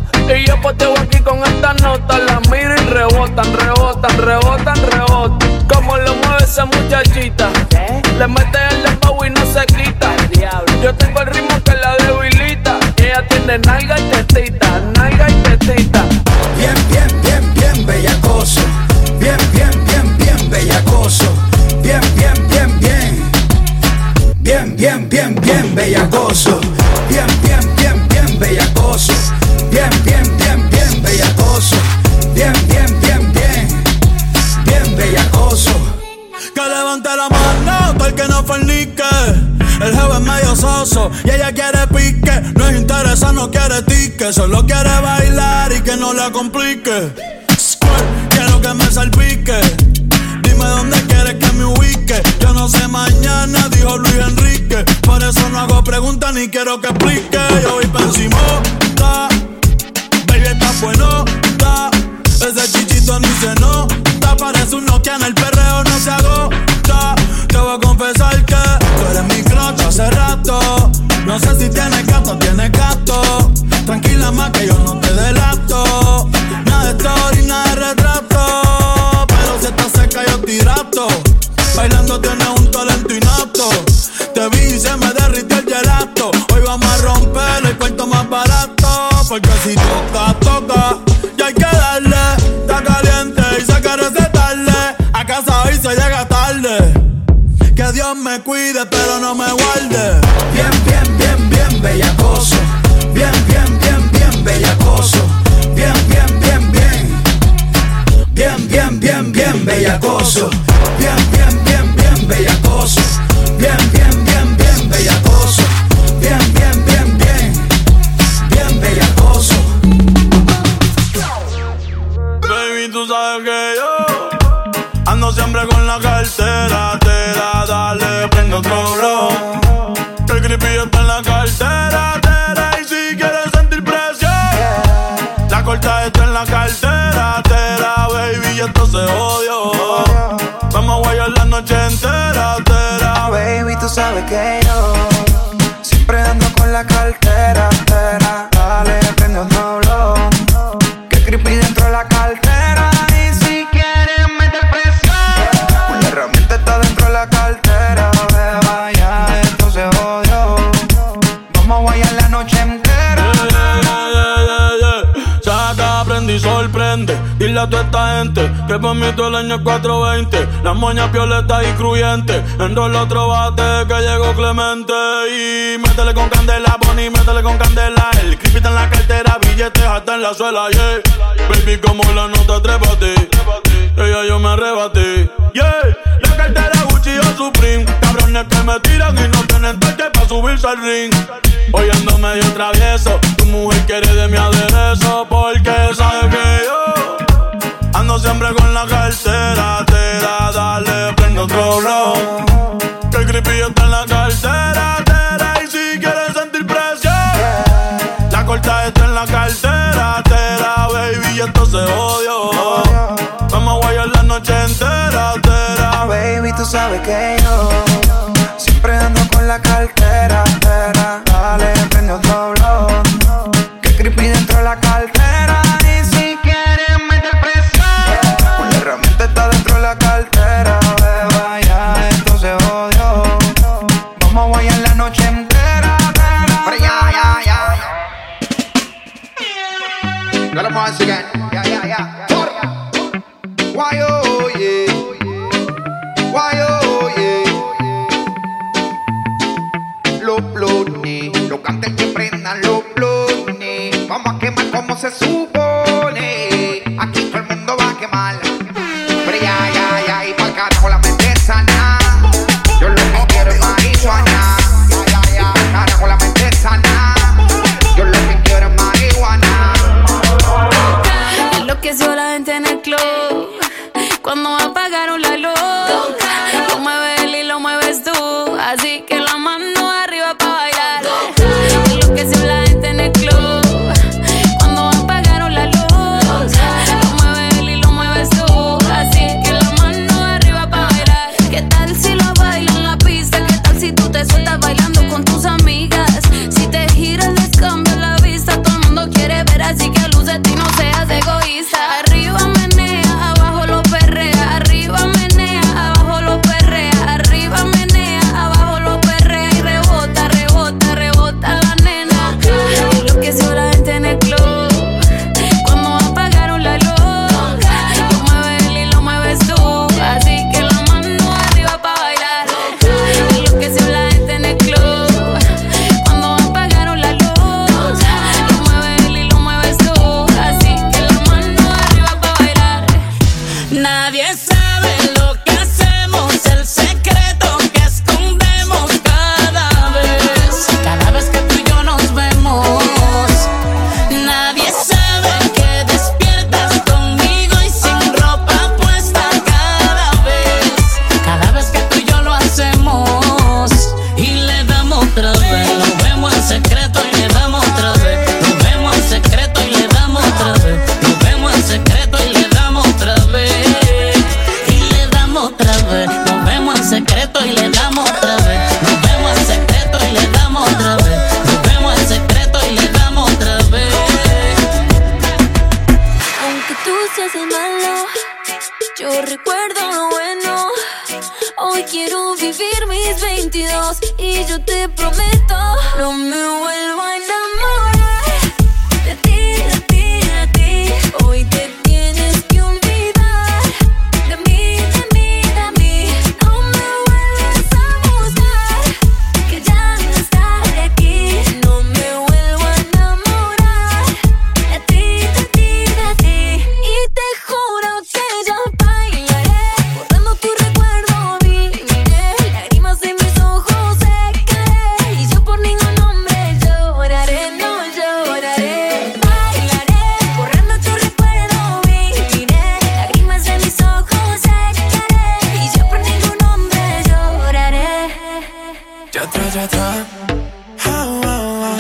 Y yo poteo aquí con esta nota, la miro y rebotan, rebotan, rebotan, rebotan. Como lo mueve esa muchachita, le mete el dembow y no se quita. Yo tengo el ritmo que la debilita. Ella tiene nalga y tetita, nalga y tetita. Bien, bien, bien, bien bellacoso. Bien, bien, bien, bien bellacoso. Bien, bien, bien, bien. Bien, bien, bien, bien bellacoso. Bien, bien, bien, bien bellacoso. Bien, bien, bien, bien bellacoso. Bien, bien, bien, bien. Bien bellacoso. Que levante la mano todo el que no fornique. El jefe es medio soso y ella quiere pique. No es interesa, no quiere tique. Solo quiere bailar y que no la complique. Squirt, quiero que me salpique. Dime Dime dónde quieres que me ubique. Yo no sé mañana, dijo Luis Enrique. Por eso no hago preguntas ni quiero que explique. Yo voy pa' encima, baby, está bueno, ta. Ese chichito ni se nota. Parece un Nokia, en el perreo no se agota. Te voy a confesar que tú eres mi crush hace rato. No sé si tienes gato o tienes gato. Tranquila más que yo no te delato. Nada de story, nada de retrato. Pero si estás seca yo te hidrato. Bailando tienes un talento innato. Te vi y se me derritió el gelato. Hoy vamos a romper el cuento más barato. Porque si toca, toca. Y hay que darle. Está caliente y se quiere recetarle. A casa hoy se llega tarde. Que Dios me cuide pero no me guarde. Bien, bien, bien, bien bellacoso. Bien, bien, bien, bien bellacoso. Bien, bien, bien, bien. Bien, bien, bien, bien bellacoso. Bien, bien, bien, bien bellacoso. Bien, bien, bien, bien bellacoso. Bien, bien, bien, bien. Bien bellacoso. Baby, tú sabes que yo ando siempre con la cartera. Te da, dale, prende otro blow. El creepy está en la cartera. Te da, y si quieres sentir presión, la corta está en la cartera. Te da, baby, y esto se odió. Vamos a guayar la noche entera. Te da, baby, tú sabes que yo siempre ando con la cartera. Tera, dale, prende otro blow. Que creepy dentro de la cartera. Y si quieres meter presión, una herramienta está dentro de la cartera. Beba, ya esto se jodió. Vamos a guayar la noche entera. Yeah, yeah, yeah, yeah, yeah. Saca, aprende y sorprende. Dile a toda esta gente que por mí todo el año es cuatro veinte. Las moñas violetas y cruyentes. Enrola otro bate que llegó Clemente. Y métele con candela, Bonnie, métele con candela. El creepy está en la cartera, billetes hasta en la suela, yeah. Baby, como la nota, trépate. Ella yo me arrebaté, yeah. La cartera Gucci o Supreme. Cabrones que me tiran y no tienen toque pa' subirse al ring. Hoy ando medio travieso. Tu mujer quiere de mi aderezo. Porque sabe que yo ando siempre con la cartera. Te da, dale, prende otro blow. Que el creepy está en la cartera. Te da, y si quieres sentir presión, la corta está en la cartera. Te da, baby, y esto se odió. Vamos a guayar la noche entera. Te da, baby, tú sabes que yo siempre ando con la cartera. Tera, dale, prende otro blow. Que creepy dentro de la cartera. Y si quieres meter presión, una herramienta está dentro de la cartera. Beba, ya esto se jodió. Vamos a guayar la noche entera. Pero ya, ya, ya. Let 'em once again. Yeah, yeah, yeah. Why oh yeah. Why oh yeah. Los blones, los cantes que prendan los blones. Vamos a quemar como se supone. Aquí todo el mundo va a quemar. Pero ya, ya, ya. Y pa'l carajo la mente sana. Yo lo que quiero es marihuana. Ya, ya, ya. Carajo la mente sana. Yo lo que quiero es marihuana. Enloqueció la gente en el club cuando apagaron la luz. Lo mueve él y lo mueves tú, así que la mano arriba pa' bailar. Enloqueció la gente en el club cuando apagaron la dos y yo te prometo no me vuelvo a enamorar de ti, de ti, de ti. Hoy te tienes que olvidar de mí, de mí, de mí. No me vuelves a buscar, que ya no estaré aquí. No me vuelvo a enamorar de ti, de ti, de ti. Y te juro que ya bailaré, borrando tu recuerdo viviré. Lágrimas en mis ojos secaré, y yo por ningún hombre lloraré, no lloraré. Bailaré, borrando tu recuerdo viviré. Lágrimas en mis ojos secaré, y yo por ningún hombre lloraré. Ya atrás, ya atrás. Oh, oh, oh.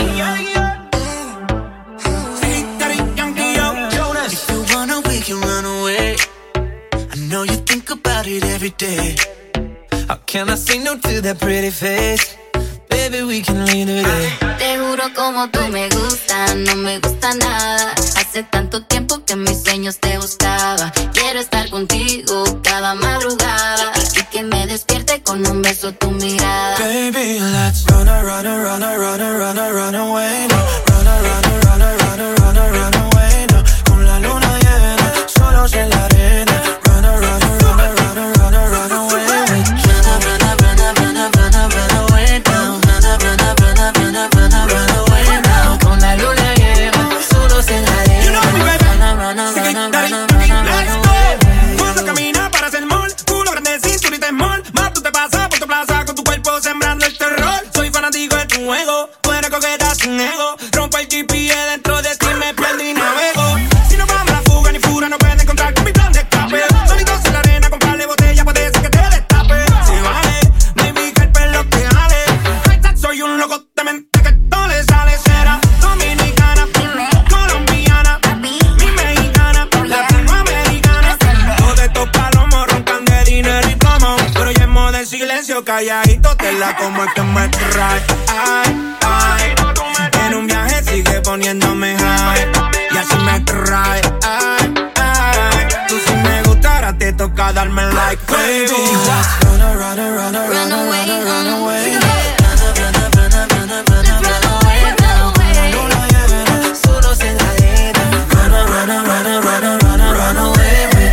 If you wanna, we can run away. I know you think about it every day. How can I say no to that pretty face? Baby, we can leave today. Te juro como tú me gustas, no me gusta nada. Hace tanto tiempo que en mis sueños te buscaba. Quiero estar contigo cada madrugada y que me despierte con un beso tu mirada. Baby, let's run, a, run, a, run, a, run, a, run, a, run away now. Run, a, run, a, run, a, run, a, run, a, run away now. Con la luna llena, solos en la arena. Run, a, run, a, run, a, run, a, run, a, run away. Run, a, run, a, run, a, run, a, run, a, run away now. Run, a, run, a, run, a, run, a, run, a, run away now. Con la luna llena, solos en la arena. Run, a, run, a, run, a, run, a, run a, run away. Cuando caminas para hacer mall, culo grande, cinturita small. Más tú te pasas por tu plaza con tu cuerpo sembrando el terror. Soy fanático de tu juego, tú eres coqueta sin ego. Rompo el G P S dentro de ti, me pierdo y navego. Si no vamos a la fuga ni fura, no puedes encontrar con mi plan de escape. Solitos en la arena, con par de botella, puede ser que te destape. Si vale, baby, que el pelo te jale. Soy un loco de mente que todo le sale. Será dominicana, colombiana, mi mexicana, latinoamericana. Todos estos palomos roncan de dinero y plomo, pero yo en modo en silencio, calladito, te la como es que me trae. Ay, ay, en un viaje sigue poniéndome high, y así me trae. Ay, ay, tú si me gusta, ahora te toca darme like, baby. Let's run, a, run, a, run, a, run, a, run, a, run away. Solos en la arena. Run, a, run, a, run, a, run, a, run a, run away.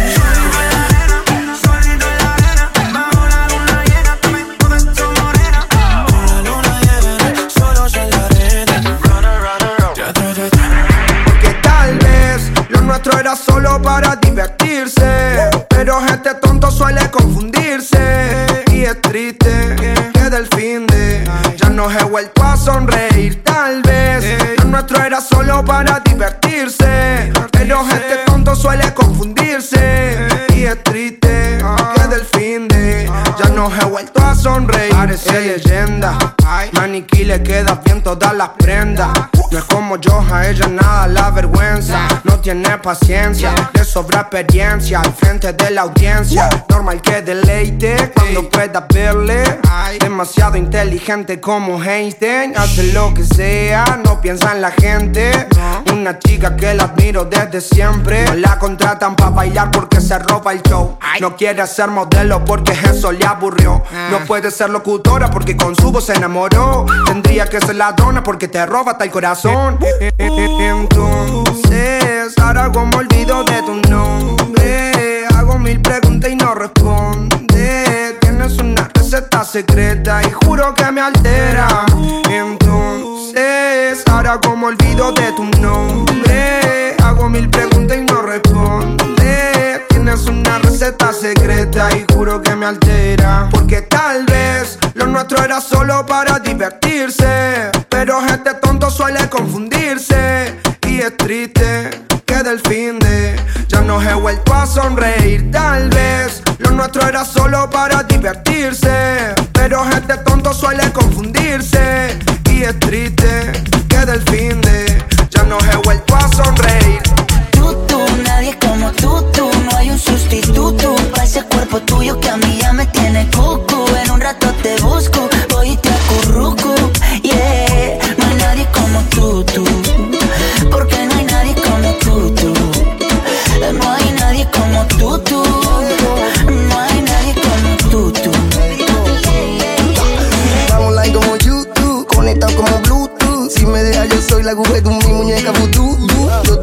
Porque tal vez lo nuestro era solo para divertirse, pero gente tonto suele confundirse. Y es triste que del fin de ya no he vuelto a sonreír. Tal vez lo nuestro era solo para divertirse, pero gente tonto suele confundirse. Y es triste que del fin de ya no he vuelto a sonreír. Parece leyenda, maniquí le queda bien todas las prendas. No es como yo, a ella nada la vergüenza. No tiene paciencia, le sobra experiencia al frente de la audiencia. Normal que deleite cuando pueda verle. Demasiado inteligente como Einstein. Hace lo que sea, no piensa en la gente. Una chica que la admiro desde siempre. No la contratan pa' bailar porque se roba el show. No quiere ser modelo porque eso le aburrió. No puede ser locutora porque con su voz se enamoró. Tendría que ser ladrona porque te roba hasta el corazón. Entonces, ahora hago me olvido de tu nombre. Hago mil preguntas y no responde. Tienes una receta secreta y juro que me altera. Entonces, ahora hago me olvido de tu nombre. Hago mil preguntas y no responde. Tienes una receta secreta y juro que me altera. Porque tal vez lo nuestro era solo para divertirse, pero gente tonto suele confundirse. Y es triste que del fin de ya no he vuelto a sonreír. Tal vez lo nuestro era solo para divertirse, pero gente tonto suele confundirse. Y es triste que del fin de ya no he vuelto a sonreír. Tú, tú, nadie como tú, tú. No hay un sustituto para ese cuerpo tuyo que a mí ya me tiene cucu. En un rato te busco, voy y te acurruco. Yeah, no hay nadie como tú, tú. Porque no hay nadie como tú, tú. No hay nadie como tú, tú. No hay nadie como tú, tú. Vamos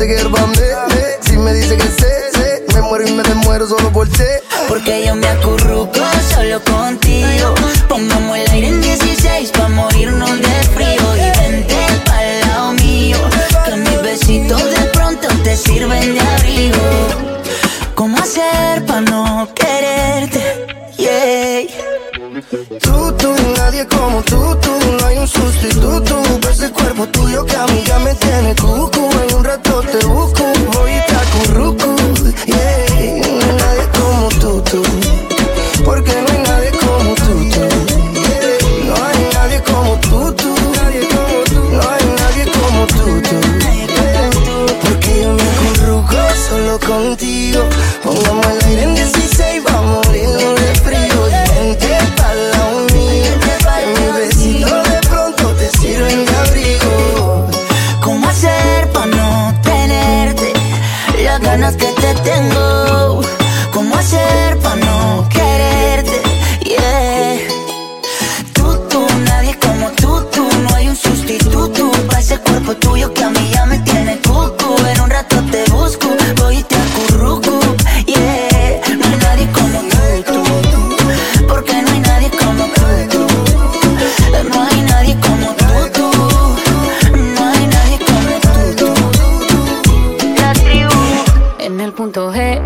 quérbame. Si me dice que sé, sé, me muero y me desmuero solo por ti. Porque yo me acurruco solo contigo. Pongamos el aire en dieciséis pa' morirnos de frío. Y vente pa'l lado mío, que mis besitos de pronto te sirven de abrigo. ¿Cómo hacer pa' no quererte? Yeah. Tú, tú, nadie como tú, tú. No hay un sustituto. Ese cuerpo tuyo que a mí ya me tiene cucu. En un rato te busco, voy y te acurruco. Yeah, no hay nadie como tú, tú. Porque no hay nadie como tú, tú. Yeah, no hay nadie como tú, tú. No hay nadie como tú, tú. Porque yo me acurruco solo contigo. Pongamos el aire en dieciséis, va a morirnos de frío. Y vente pa'l lado mío, que mis besitos de pronto te sirven de abrigo. ¿Cómo hacer pa' no tenerte las ganas que te tengo? ¿Cómo hacer pa' no quererte? Yeah. Tú, tú, nadie como tú, tú. No hay un sustituto pa' ese cuerpo tuyo que a mí ya me tiene cucu. En un rato te busco, voy y te acurruco. Yeah, no hay nadie como tú, tú. Porque no hay nadie como tú, tú. No hay nadie como tú, tú. No hay nadie como tú, tú. La tribu en el punto G.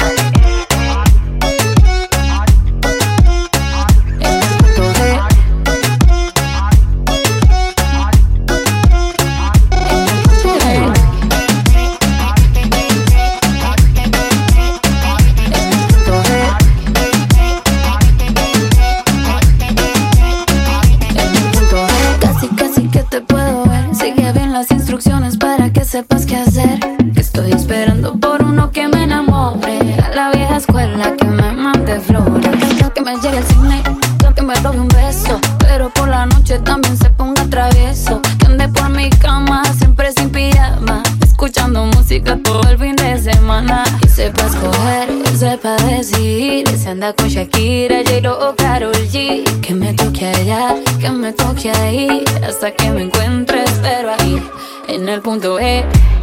Sepas qué hacer, que estoy esperando por uno que me enamore. A la vieja escuela que me mande flores, que me llegue al cine, que me robe un beso, pero por la noche también se ponga travieso. Que ande por mi cama siempre sin pijama, escuchando música todo el fin de semana. Y sepa escoger, sepa decidir, se anda con Shakira, J-Lo o Karol G. Que me toque allá, que me toque ahí, hasta que me encuentre, pero ahí en el punto E.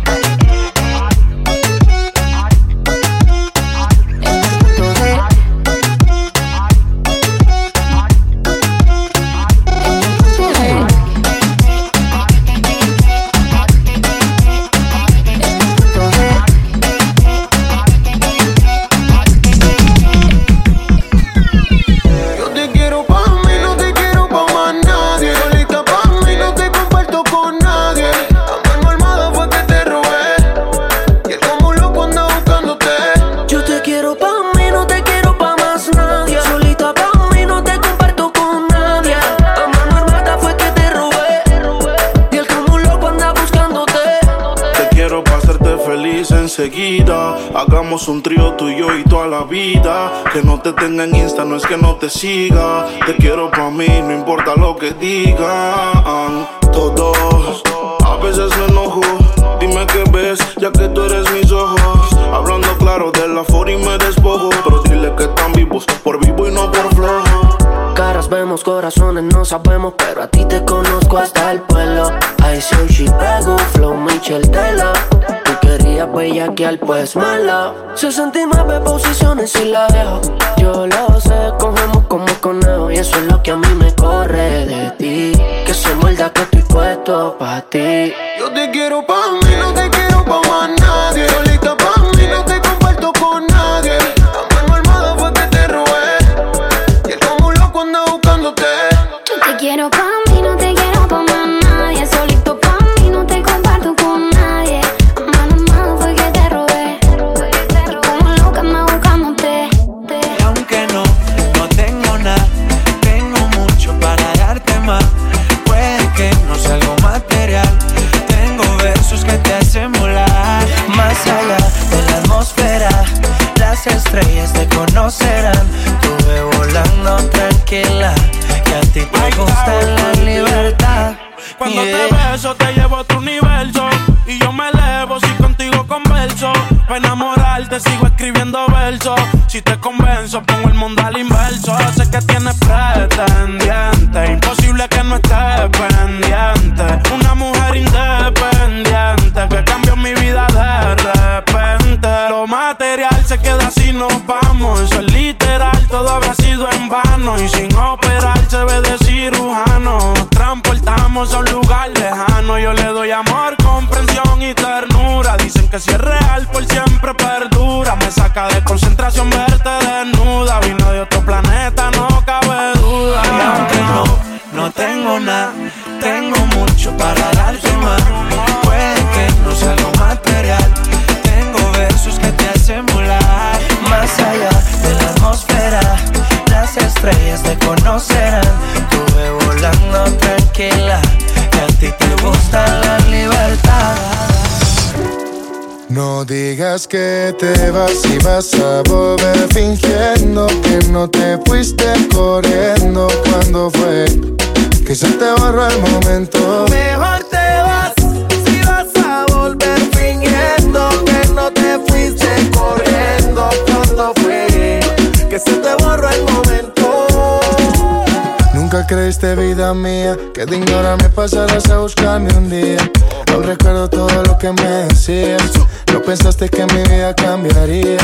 Enseguida, hagamos un trío tú y yo y toda la vida. Que no te tenga en Insta no es que no te siga. Te quiero pa' mí, no importa lo que digan todos. A veces me enojo, dime qué ves, ya que tú eres mis ojos. Hablando claro de la for y me despojo, pero dile que están vivos, por vivo y no por flojo. Caras vemos, corazones no sabemos, pero a ti te conozco hasta el pueblo. I say she pego, flow Michel Tela. Tú querías bellaquear, pues mala. sesenta y nueve posiciones y la dejo. Yo lo sé, cogemos como conejo. Y eso es lo que a mí me corre de ti. Que se muerda que estoy puesto pa' ti. Yo te quiero pa' mí, no te quiero pa' más nadie. Solita pa' mí, no te comparto con nadie. La mano armada fue que te robé. Y el como un loco anda buscándote. Yo te quiero pa' mí, no te quiero pa' más nadie. Solito pa' mí, no te comparto con nadie. La mano armada fue que te robé. Como un loco anda buscándote. Y aunque no, no tengo nada, tengo mucho para darte más. Puede que no sea algo material, tengo versos que te hacen volar. Más allá de la atmósfera, las estrellas te conocerán. Tú ve volando tranquila, que a ti te gusta la libertad. Cuando Yeah. te beso te llevo a otro universo, y yo me elevo si contigo converso. Pa' enamorarte sigo escribiendo versos. Si te convenzo pongo el mundo al inverso. Sé que tienes pretendiente, imposible que no estés pendiente. Una mujer independiente que cambió mi vida de se queda así nos vamos. Eso es literal, todo habrá sido en vano. Y sin operar se ve de cirujano. Nos transportamos a un lugar lejano. Yo le doy amor, comprensión y ternura. Dicen que si es real por siempre perdura. Me saca de concentración verte desnuda. Vino de otro planeta, no cabe duda. Y aunque no, no tengo nada, tengo mucho para darte más. Puede que no sea lo material, tengo versos que te hacen volar. Más allá de la atmósfera, las estrellas te conocerán. Tuve volando tranquila, que a ti te gusta la libertad. No digas que te vas y vas a volver fingiendo que no te fuiste corriendo. Cuando fue que se te borró el momento. Mejor te vas si vas a volver fingiendo que no te fuiste corriendo. Cuando fue que se te borró el momento. Nunca creíste, vida mía, que de ignorarme pasarás a buscarme un día. Aún recuerdo todo lo que me decías. No pensaste que mi vida cambiaría.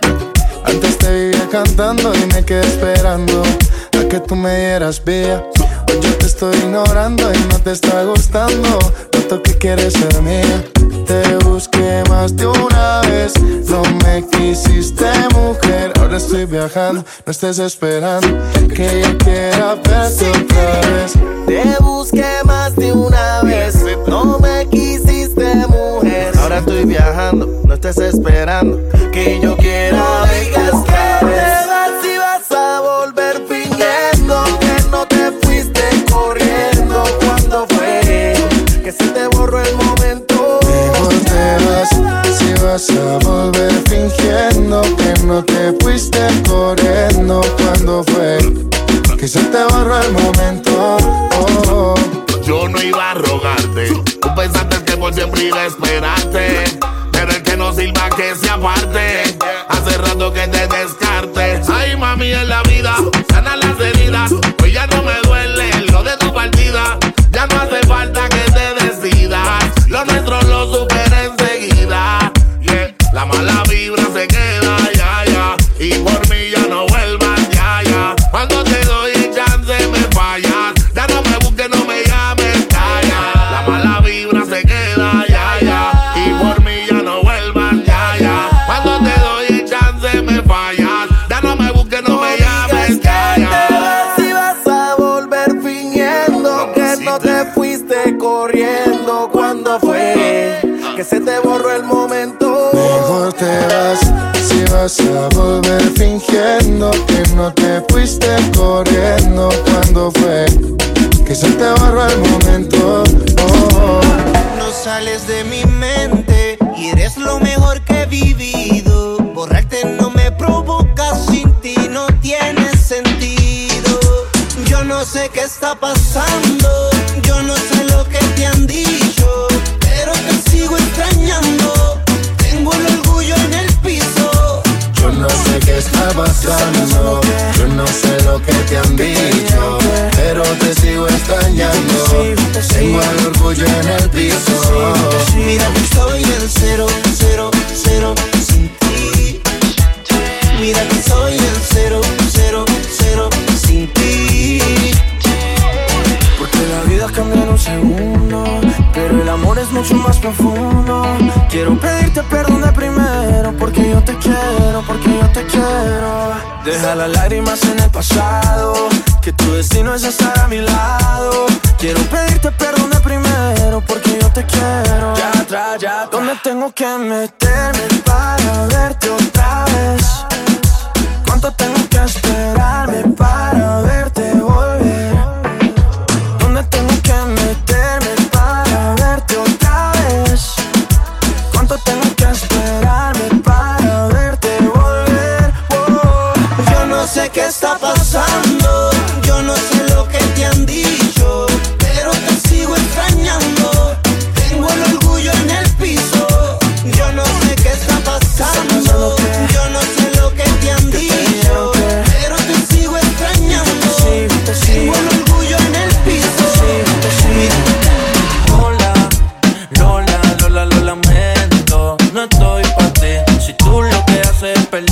Antes te vivía cantando y me quedé esperando a que tú me dieras vía. Hoy yo te estoy ignorando y no te está gustando tanto que quieres ser mía. Te busqué más de una vez, no me quisiste, mujer. Ahora estoy viajando, no estés esperando que yo quiera verte otra vez. Te busqué más de una vez, no me quisiste, mujer. Ahora estoy viajando, no estés esperando que yo quiera verte otra vez. Te vas y vas a volver fingiendo que no te fuiste corriendo. Cuando fue que se te borró el momento. Mejor te vas si vas a volver fingiendo que no te fuiste corriendo. Cuando fue que se te borró el momento. Oh, oh. Yo no iba a rogarte, tú pensaste que por siempre iba a esperarte, pero el que no sirva que se aparte. Hace rato que te descarte. Ay, mami, en la vida sana las heridas. Hoy ya no me duele lo de tu partida. Ya no hace falta que te decidas. Lo nuestro lo supera enseguida. Yeah. La mala vibra se queda, ya, ya. Y por mí ya no vuelvas, ya, ya. Cuando te doy el chance me fallas. Ya no me busques, no me llames, calla. La mala vibra se queda, ya, ya. Y por mí ya no vuelvas, ya, ya. Cuando te doy el chance me fallas. Ya no me busques, no me llames, calla. Te vas y vas a volver fingiendo que no te fuiste corriendo. Cuando fue que se te borró el momento. Mejor te vas si vas a volver fingiendo que no te fuiste corriendo. Cuando fue que se te borró el momento. Oh. No sales de mi mente y eres lo mejor que he vivido. Borrarte no me provoca, sin ti no tiene sentido. Yo no sé qué está pasando, yo no sé lo que te han dicho, pero te sigo extrañando. Tengo el orgullo en el piso. Yo no sé qué está pasando, yo no sé lo que te han dicho, pero te sigo extrañando. Tengo el orgullo en el piso. Mira que estoy en cero, cero, cero sin ti. Mira que soy en cero, cero, cero sin ti. Porque la vida cambia en un segundo, pero el amor es mucho más profundo. Quiero pedirte perdón de primero, porque yo te quiero, porque yo te quiero. Deja las lágrimas en el pasado, que tu destino es estar a mi lado. Quiero pedirte perdón de primero, porque yo te quiero. Ya atrás, ya atrás. ¿Dónde tengo que meterme para verte otra vez? ¿Cuánto tengo que esperarme para verte volver? ¿Dónde tengo que meterme para verte otra vez? ¿Cuánto tengo que esperarme para verte volver? Oh. Yo no sé qué está pasando, yo no sé lo que te han dicho, pero te sigo extrañando. Tengo el orgullo en el piso. Yo no sé qué está pasando, yo no sé lo que te han dicho, pero te sigo extrañando. Tengo el orgullo en el piso. Lola, Lola, Lola, lo lamento. No estoy pa' ti. Si tú lo que haces es perder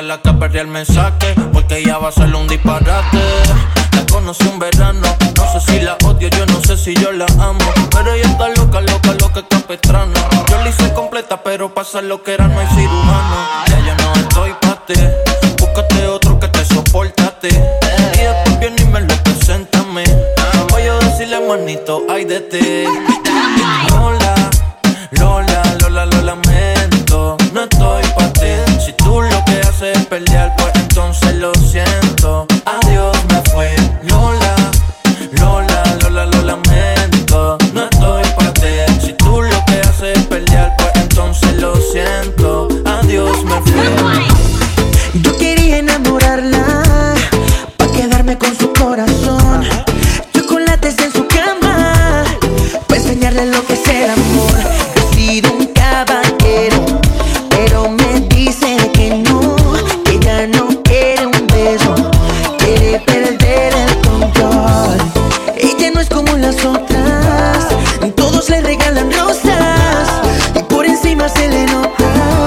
la que a perrear me saque, porque ella va a hacerle un disparate. La conocí un verano, no sé si la odio, yo no sé si yo la amo, pero ella está loca, loca, loca, capestrana. Yo la hice completa, pero pasa lo que era, no hay cirujano. Ya yo no estoy pa' ti, búscate otro que te soporte a ti. Y después viene y me lo presenta a mí. Voy a decirle, manito, ay de ti. Lola, Lola, Lola, lo lamento, no estoy pa' ti. Si tú lo que haces es pelear, pues entonces lo siento. Adiós, me fue. Lola, Lola, Lola, lo lamento, no estoy pa' ti. Si tú lo que haces es pelear, pues entonces lo siento. Adiós, me fue. Yo quería enamorarla, pa' quedarme con su corazón. Chocolates en su cama, pa' enseñarle lo que es el amor. He sido un caballero, pero me dice que no, que ya no quiere un beso, quiere perder el control. Ella no es como las otras, todos le regalan rosas y por encima se le nota.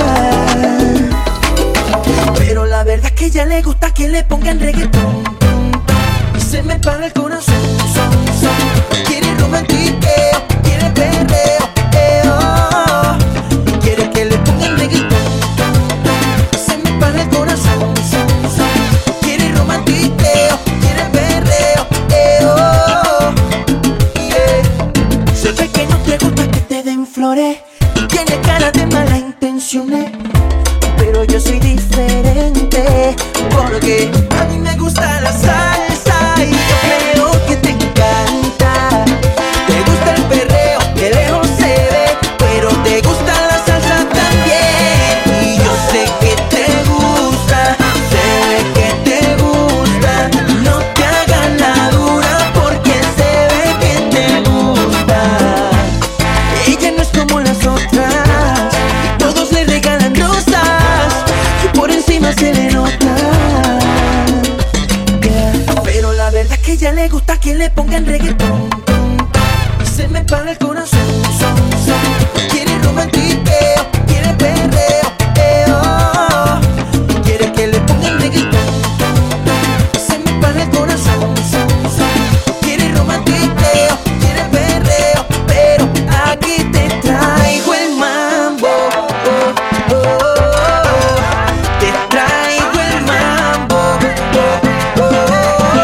Pero la verdad es que ella le gusta que le pongan reggaetón, y se me para el corazón. Son, son. Quiere romantiqueo, quiere perreo, eh, oh. Quiere que le pongan reggaetón, y se me para el corazón. Son, son. Quiere romantiqueo, quiere perreo, eh, oh. Yeah. Se ve que no te gusta que te den flores y tiene cara de malas intenciones, pero yo soy diferente, porque a mí me gusta la salsa y yo creo que te encanta. Te gusta el perreo, que lejos se ve, pero te gusta la salsa también. Y yo sé que te gusta, se ve que te gusta. No te hagas la dura porque se ve que te gusta. Ella no es como las otras, y todos le regalan rosas y por encima se le nota. Yeah. Pero la verdad es que a ella le gusta que le pongan reggaetón, y se me para el corazón. Son, son. Quiere romantiqueo, quiere perreo, eh, oh. Quiere que le pongan reggaetón, y se me para el corazón. Son, son. Quiere romantiqueo, quiere perreo, pero aquí te traigo el mambo, oh, oh, oh. Te traigo el mambo, oh, oh, oh.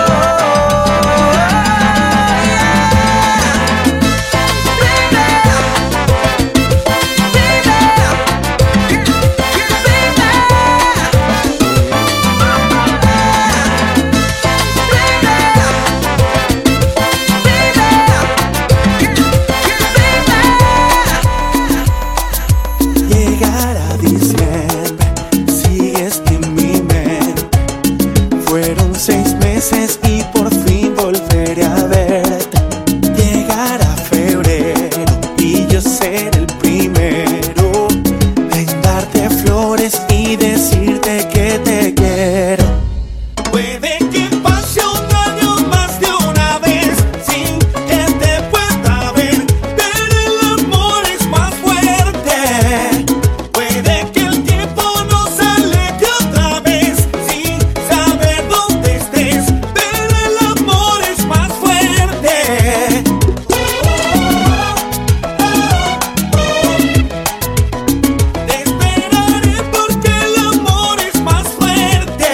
Llegará diciembre, sigues en mi mente. Fueron seis meses y por fin volveré a verte. Llegará febrero y yo seré el primero en darte flores y decirte que te quiero. Puede que pase un año más de una vez sin que te pueda ver, pero el amor es más fuerte. Puede que el tiempo nos aleje otra vez sin saber dónde estés, pero el amor es más fuerte. Te esperaré porque el amor es más fuerte.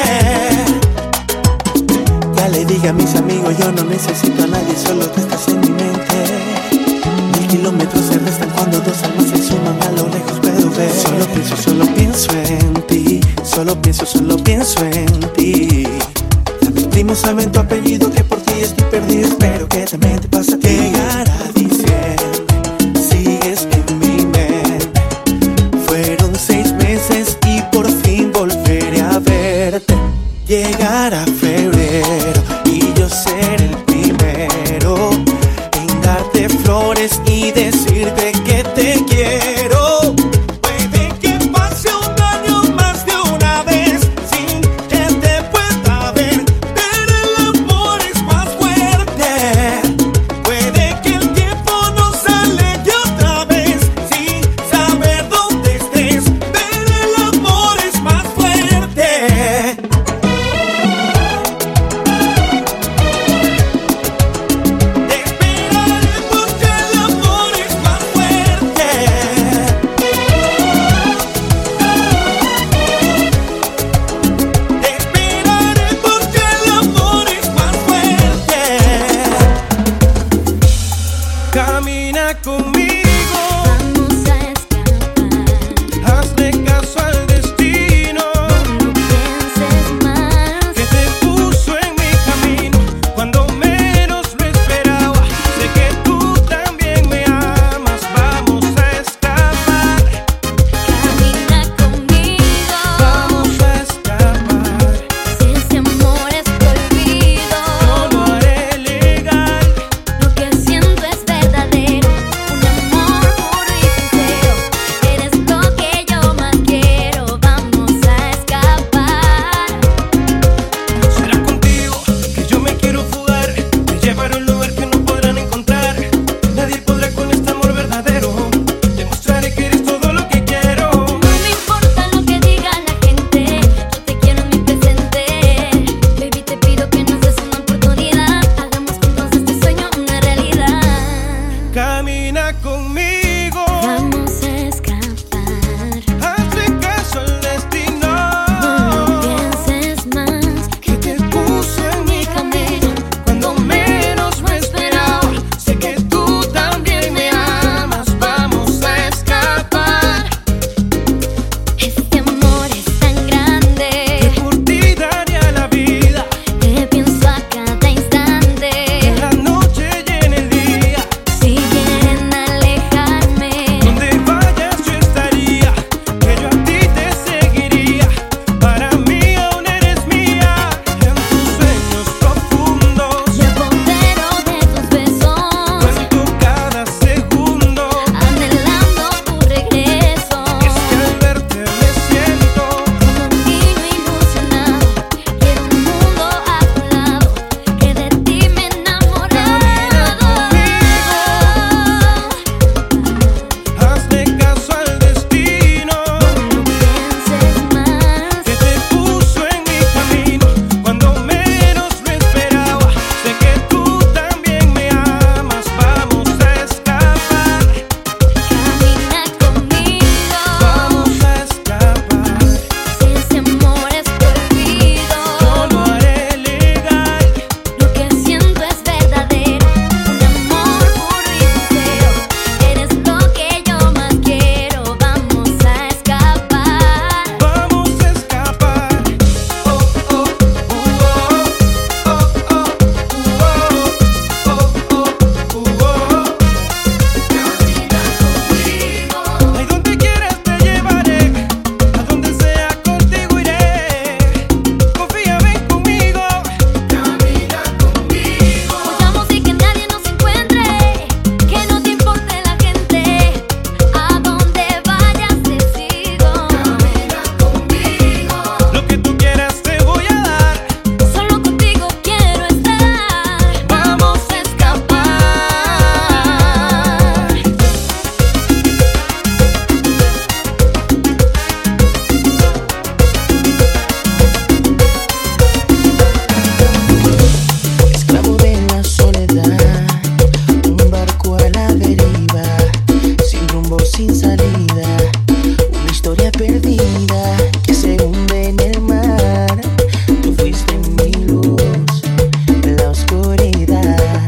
Ya le dije a mis amigos, yo no necesito a nadie, solo tú estás en mi mente. Mil kilómetros se restan cuando dos almas se suman, a lo lejos puedo ver. Solo pienso, solo pienso en ti, solo pienso, solo pienso en ti. Ya mis primos saben tu apellido, que por ti estoy perdido, espero que también te pase a ti. Llegará diciembre, sigues en mi mente. Fueron seis meses y por fin volveré a verte. Llegará febrero y yo seré el primero en darte flores y decirte que te quiero. Puede que pase un año más de una vez sin que te pueda ver, pero el amor es más fuerte. Puede que el tiempo Camina conmigo, vamos a escapar. Hazle caso al destino, no pienses más. Que te puso en mi camino cuando menos lo esperaba. Sé que tú también me amas, vamos a escapar. Camina conmigo, vamos a escapar. Si ese amor es prohibido, no lo haré legal. Lo que siento es verdadero, un amor puro y sincero. Eres lo que yo más quiero, vamos a escapar. Será contigo que yo me quiero fugar, te llevaré a un lugar que no podrán encontrar. Nadie podrá con este amor verdadero, demostraré que eres todo lo que quiero. No me importa lo que diga la gente, yo te quiero en mi presente. Baby, te pido que nos des una oportunidad, hagamos juntos este sueño una realidad. Camina conmigo, vamos a escapar. Hazle caso al destino, no pienses más. Que te puso en mi camino cuando menos lo esperaba. Sé que tú también me amas, vamos a escapar. Este amor es tan grande que por ti daría la vida. Te pienso a cada instante, en la noche y en el día. Si quieren alejarme, donde vayas yo estaría, que yo a ti te seguiría. Para mí aún eres mía, en tus sueños profundos. Me apodero de tus besos, cuento cada segundo, anhelando tu regreso. Es que al verte me siento como un niño ilusionado. Quiero un mundo a tu lado, que de ti me he enamorado. Hazle caso al destino, no pienses más. Que te puso en mi camino cuando menos lo esperaba. Sé que tú también me amas, vamos a escapar. Camina conmigo, vamos a escapar. Si ese amor es prohibido, no lo haré legal. Lo que siento es verdadero, un amor puro y sincero. Eres lo que yo más quiero, vamos a escapar. Vamos a escapar. Oh, oh, uh, oh, oh, oh, oh, uh, oh, oh, uh, oh. Camina conmigo, ay, donde quieras te llevaré, a donde sea contigo iré. Confía, ven conmigo. Camina conmigo. Huyamos y que nadie nos encuentre, que no te importe la gente. A donde vayas te sigo. Camina conmigo. Lo que tú quieras te voy a dar, solo contigo quiero estar. Vamos a escapar. Esclavo de la soledad, un barco a la deriva, sin rumbo, sin salida, una historia perdida que se hunde en el mar. Tú fuiste mi luz en la oscuridad.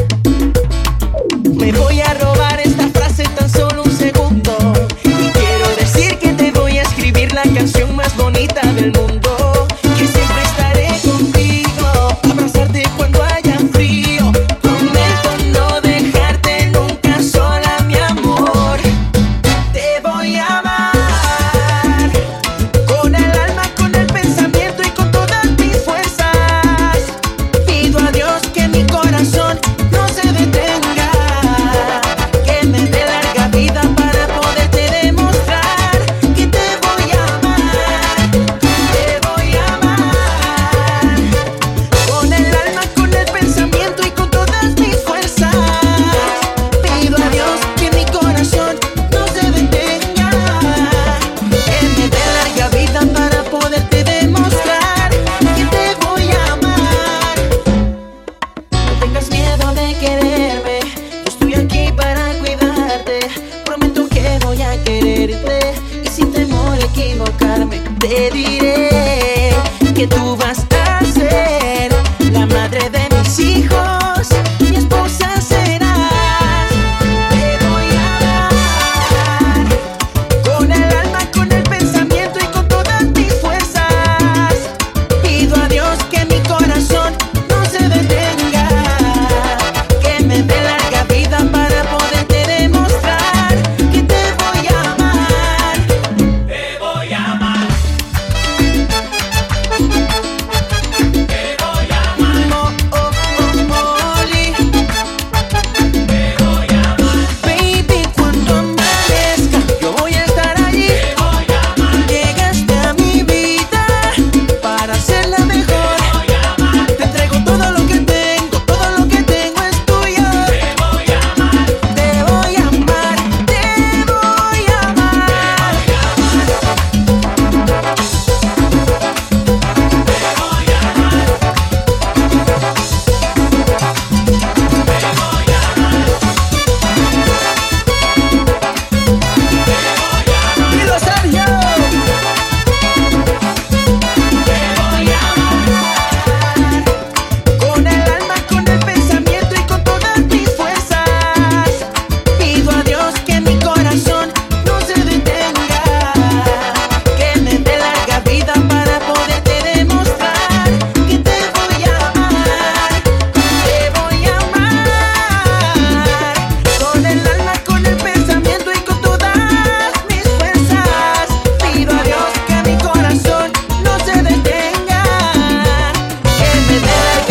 Me voy a robar esta frase tan solo un segundo, y quiero decir que te voy a escribir la canción más bonita del mundo. Que siempre estaré contigo, abrazarte cuando haya frío. Prometo no dejarte nunca sola, mi amor. Te voy a amar con el alma, con el pensamiento y con todas mis fuerzas. Pido a Dios que mi corazón no se detenga, que me dé larga vida para poderte demostrar que te voy a amar, te voy a amar. Con el alma, con el pensamiento y con todas mis fuerzas. Pido a Dios que mi corazón no se detenga, que me dé larga vida para poderte demostrar que te voy a amar. No tengas miedo de quererme, yo estoy aquí para cuidarte. Prometo que voy a quererte y sin temor a equivocarme. Te diré que tú vas a ser la madre de mis hijos, mi esposa serás.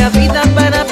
media vida para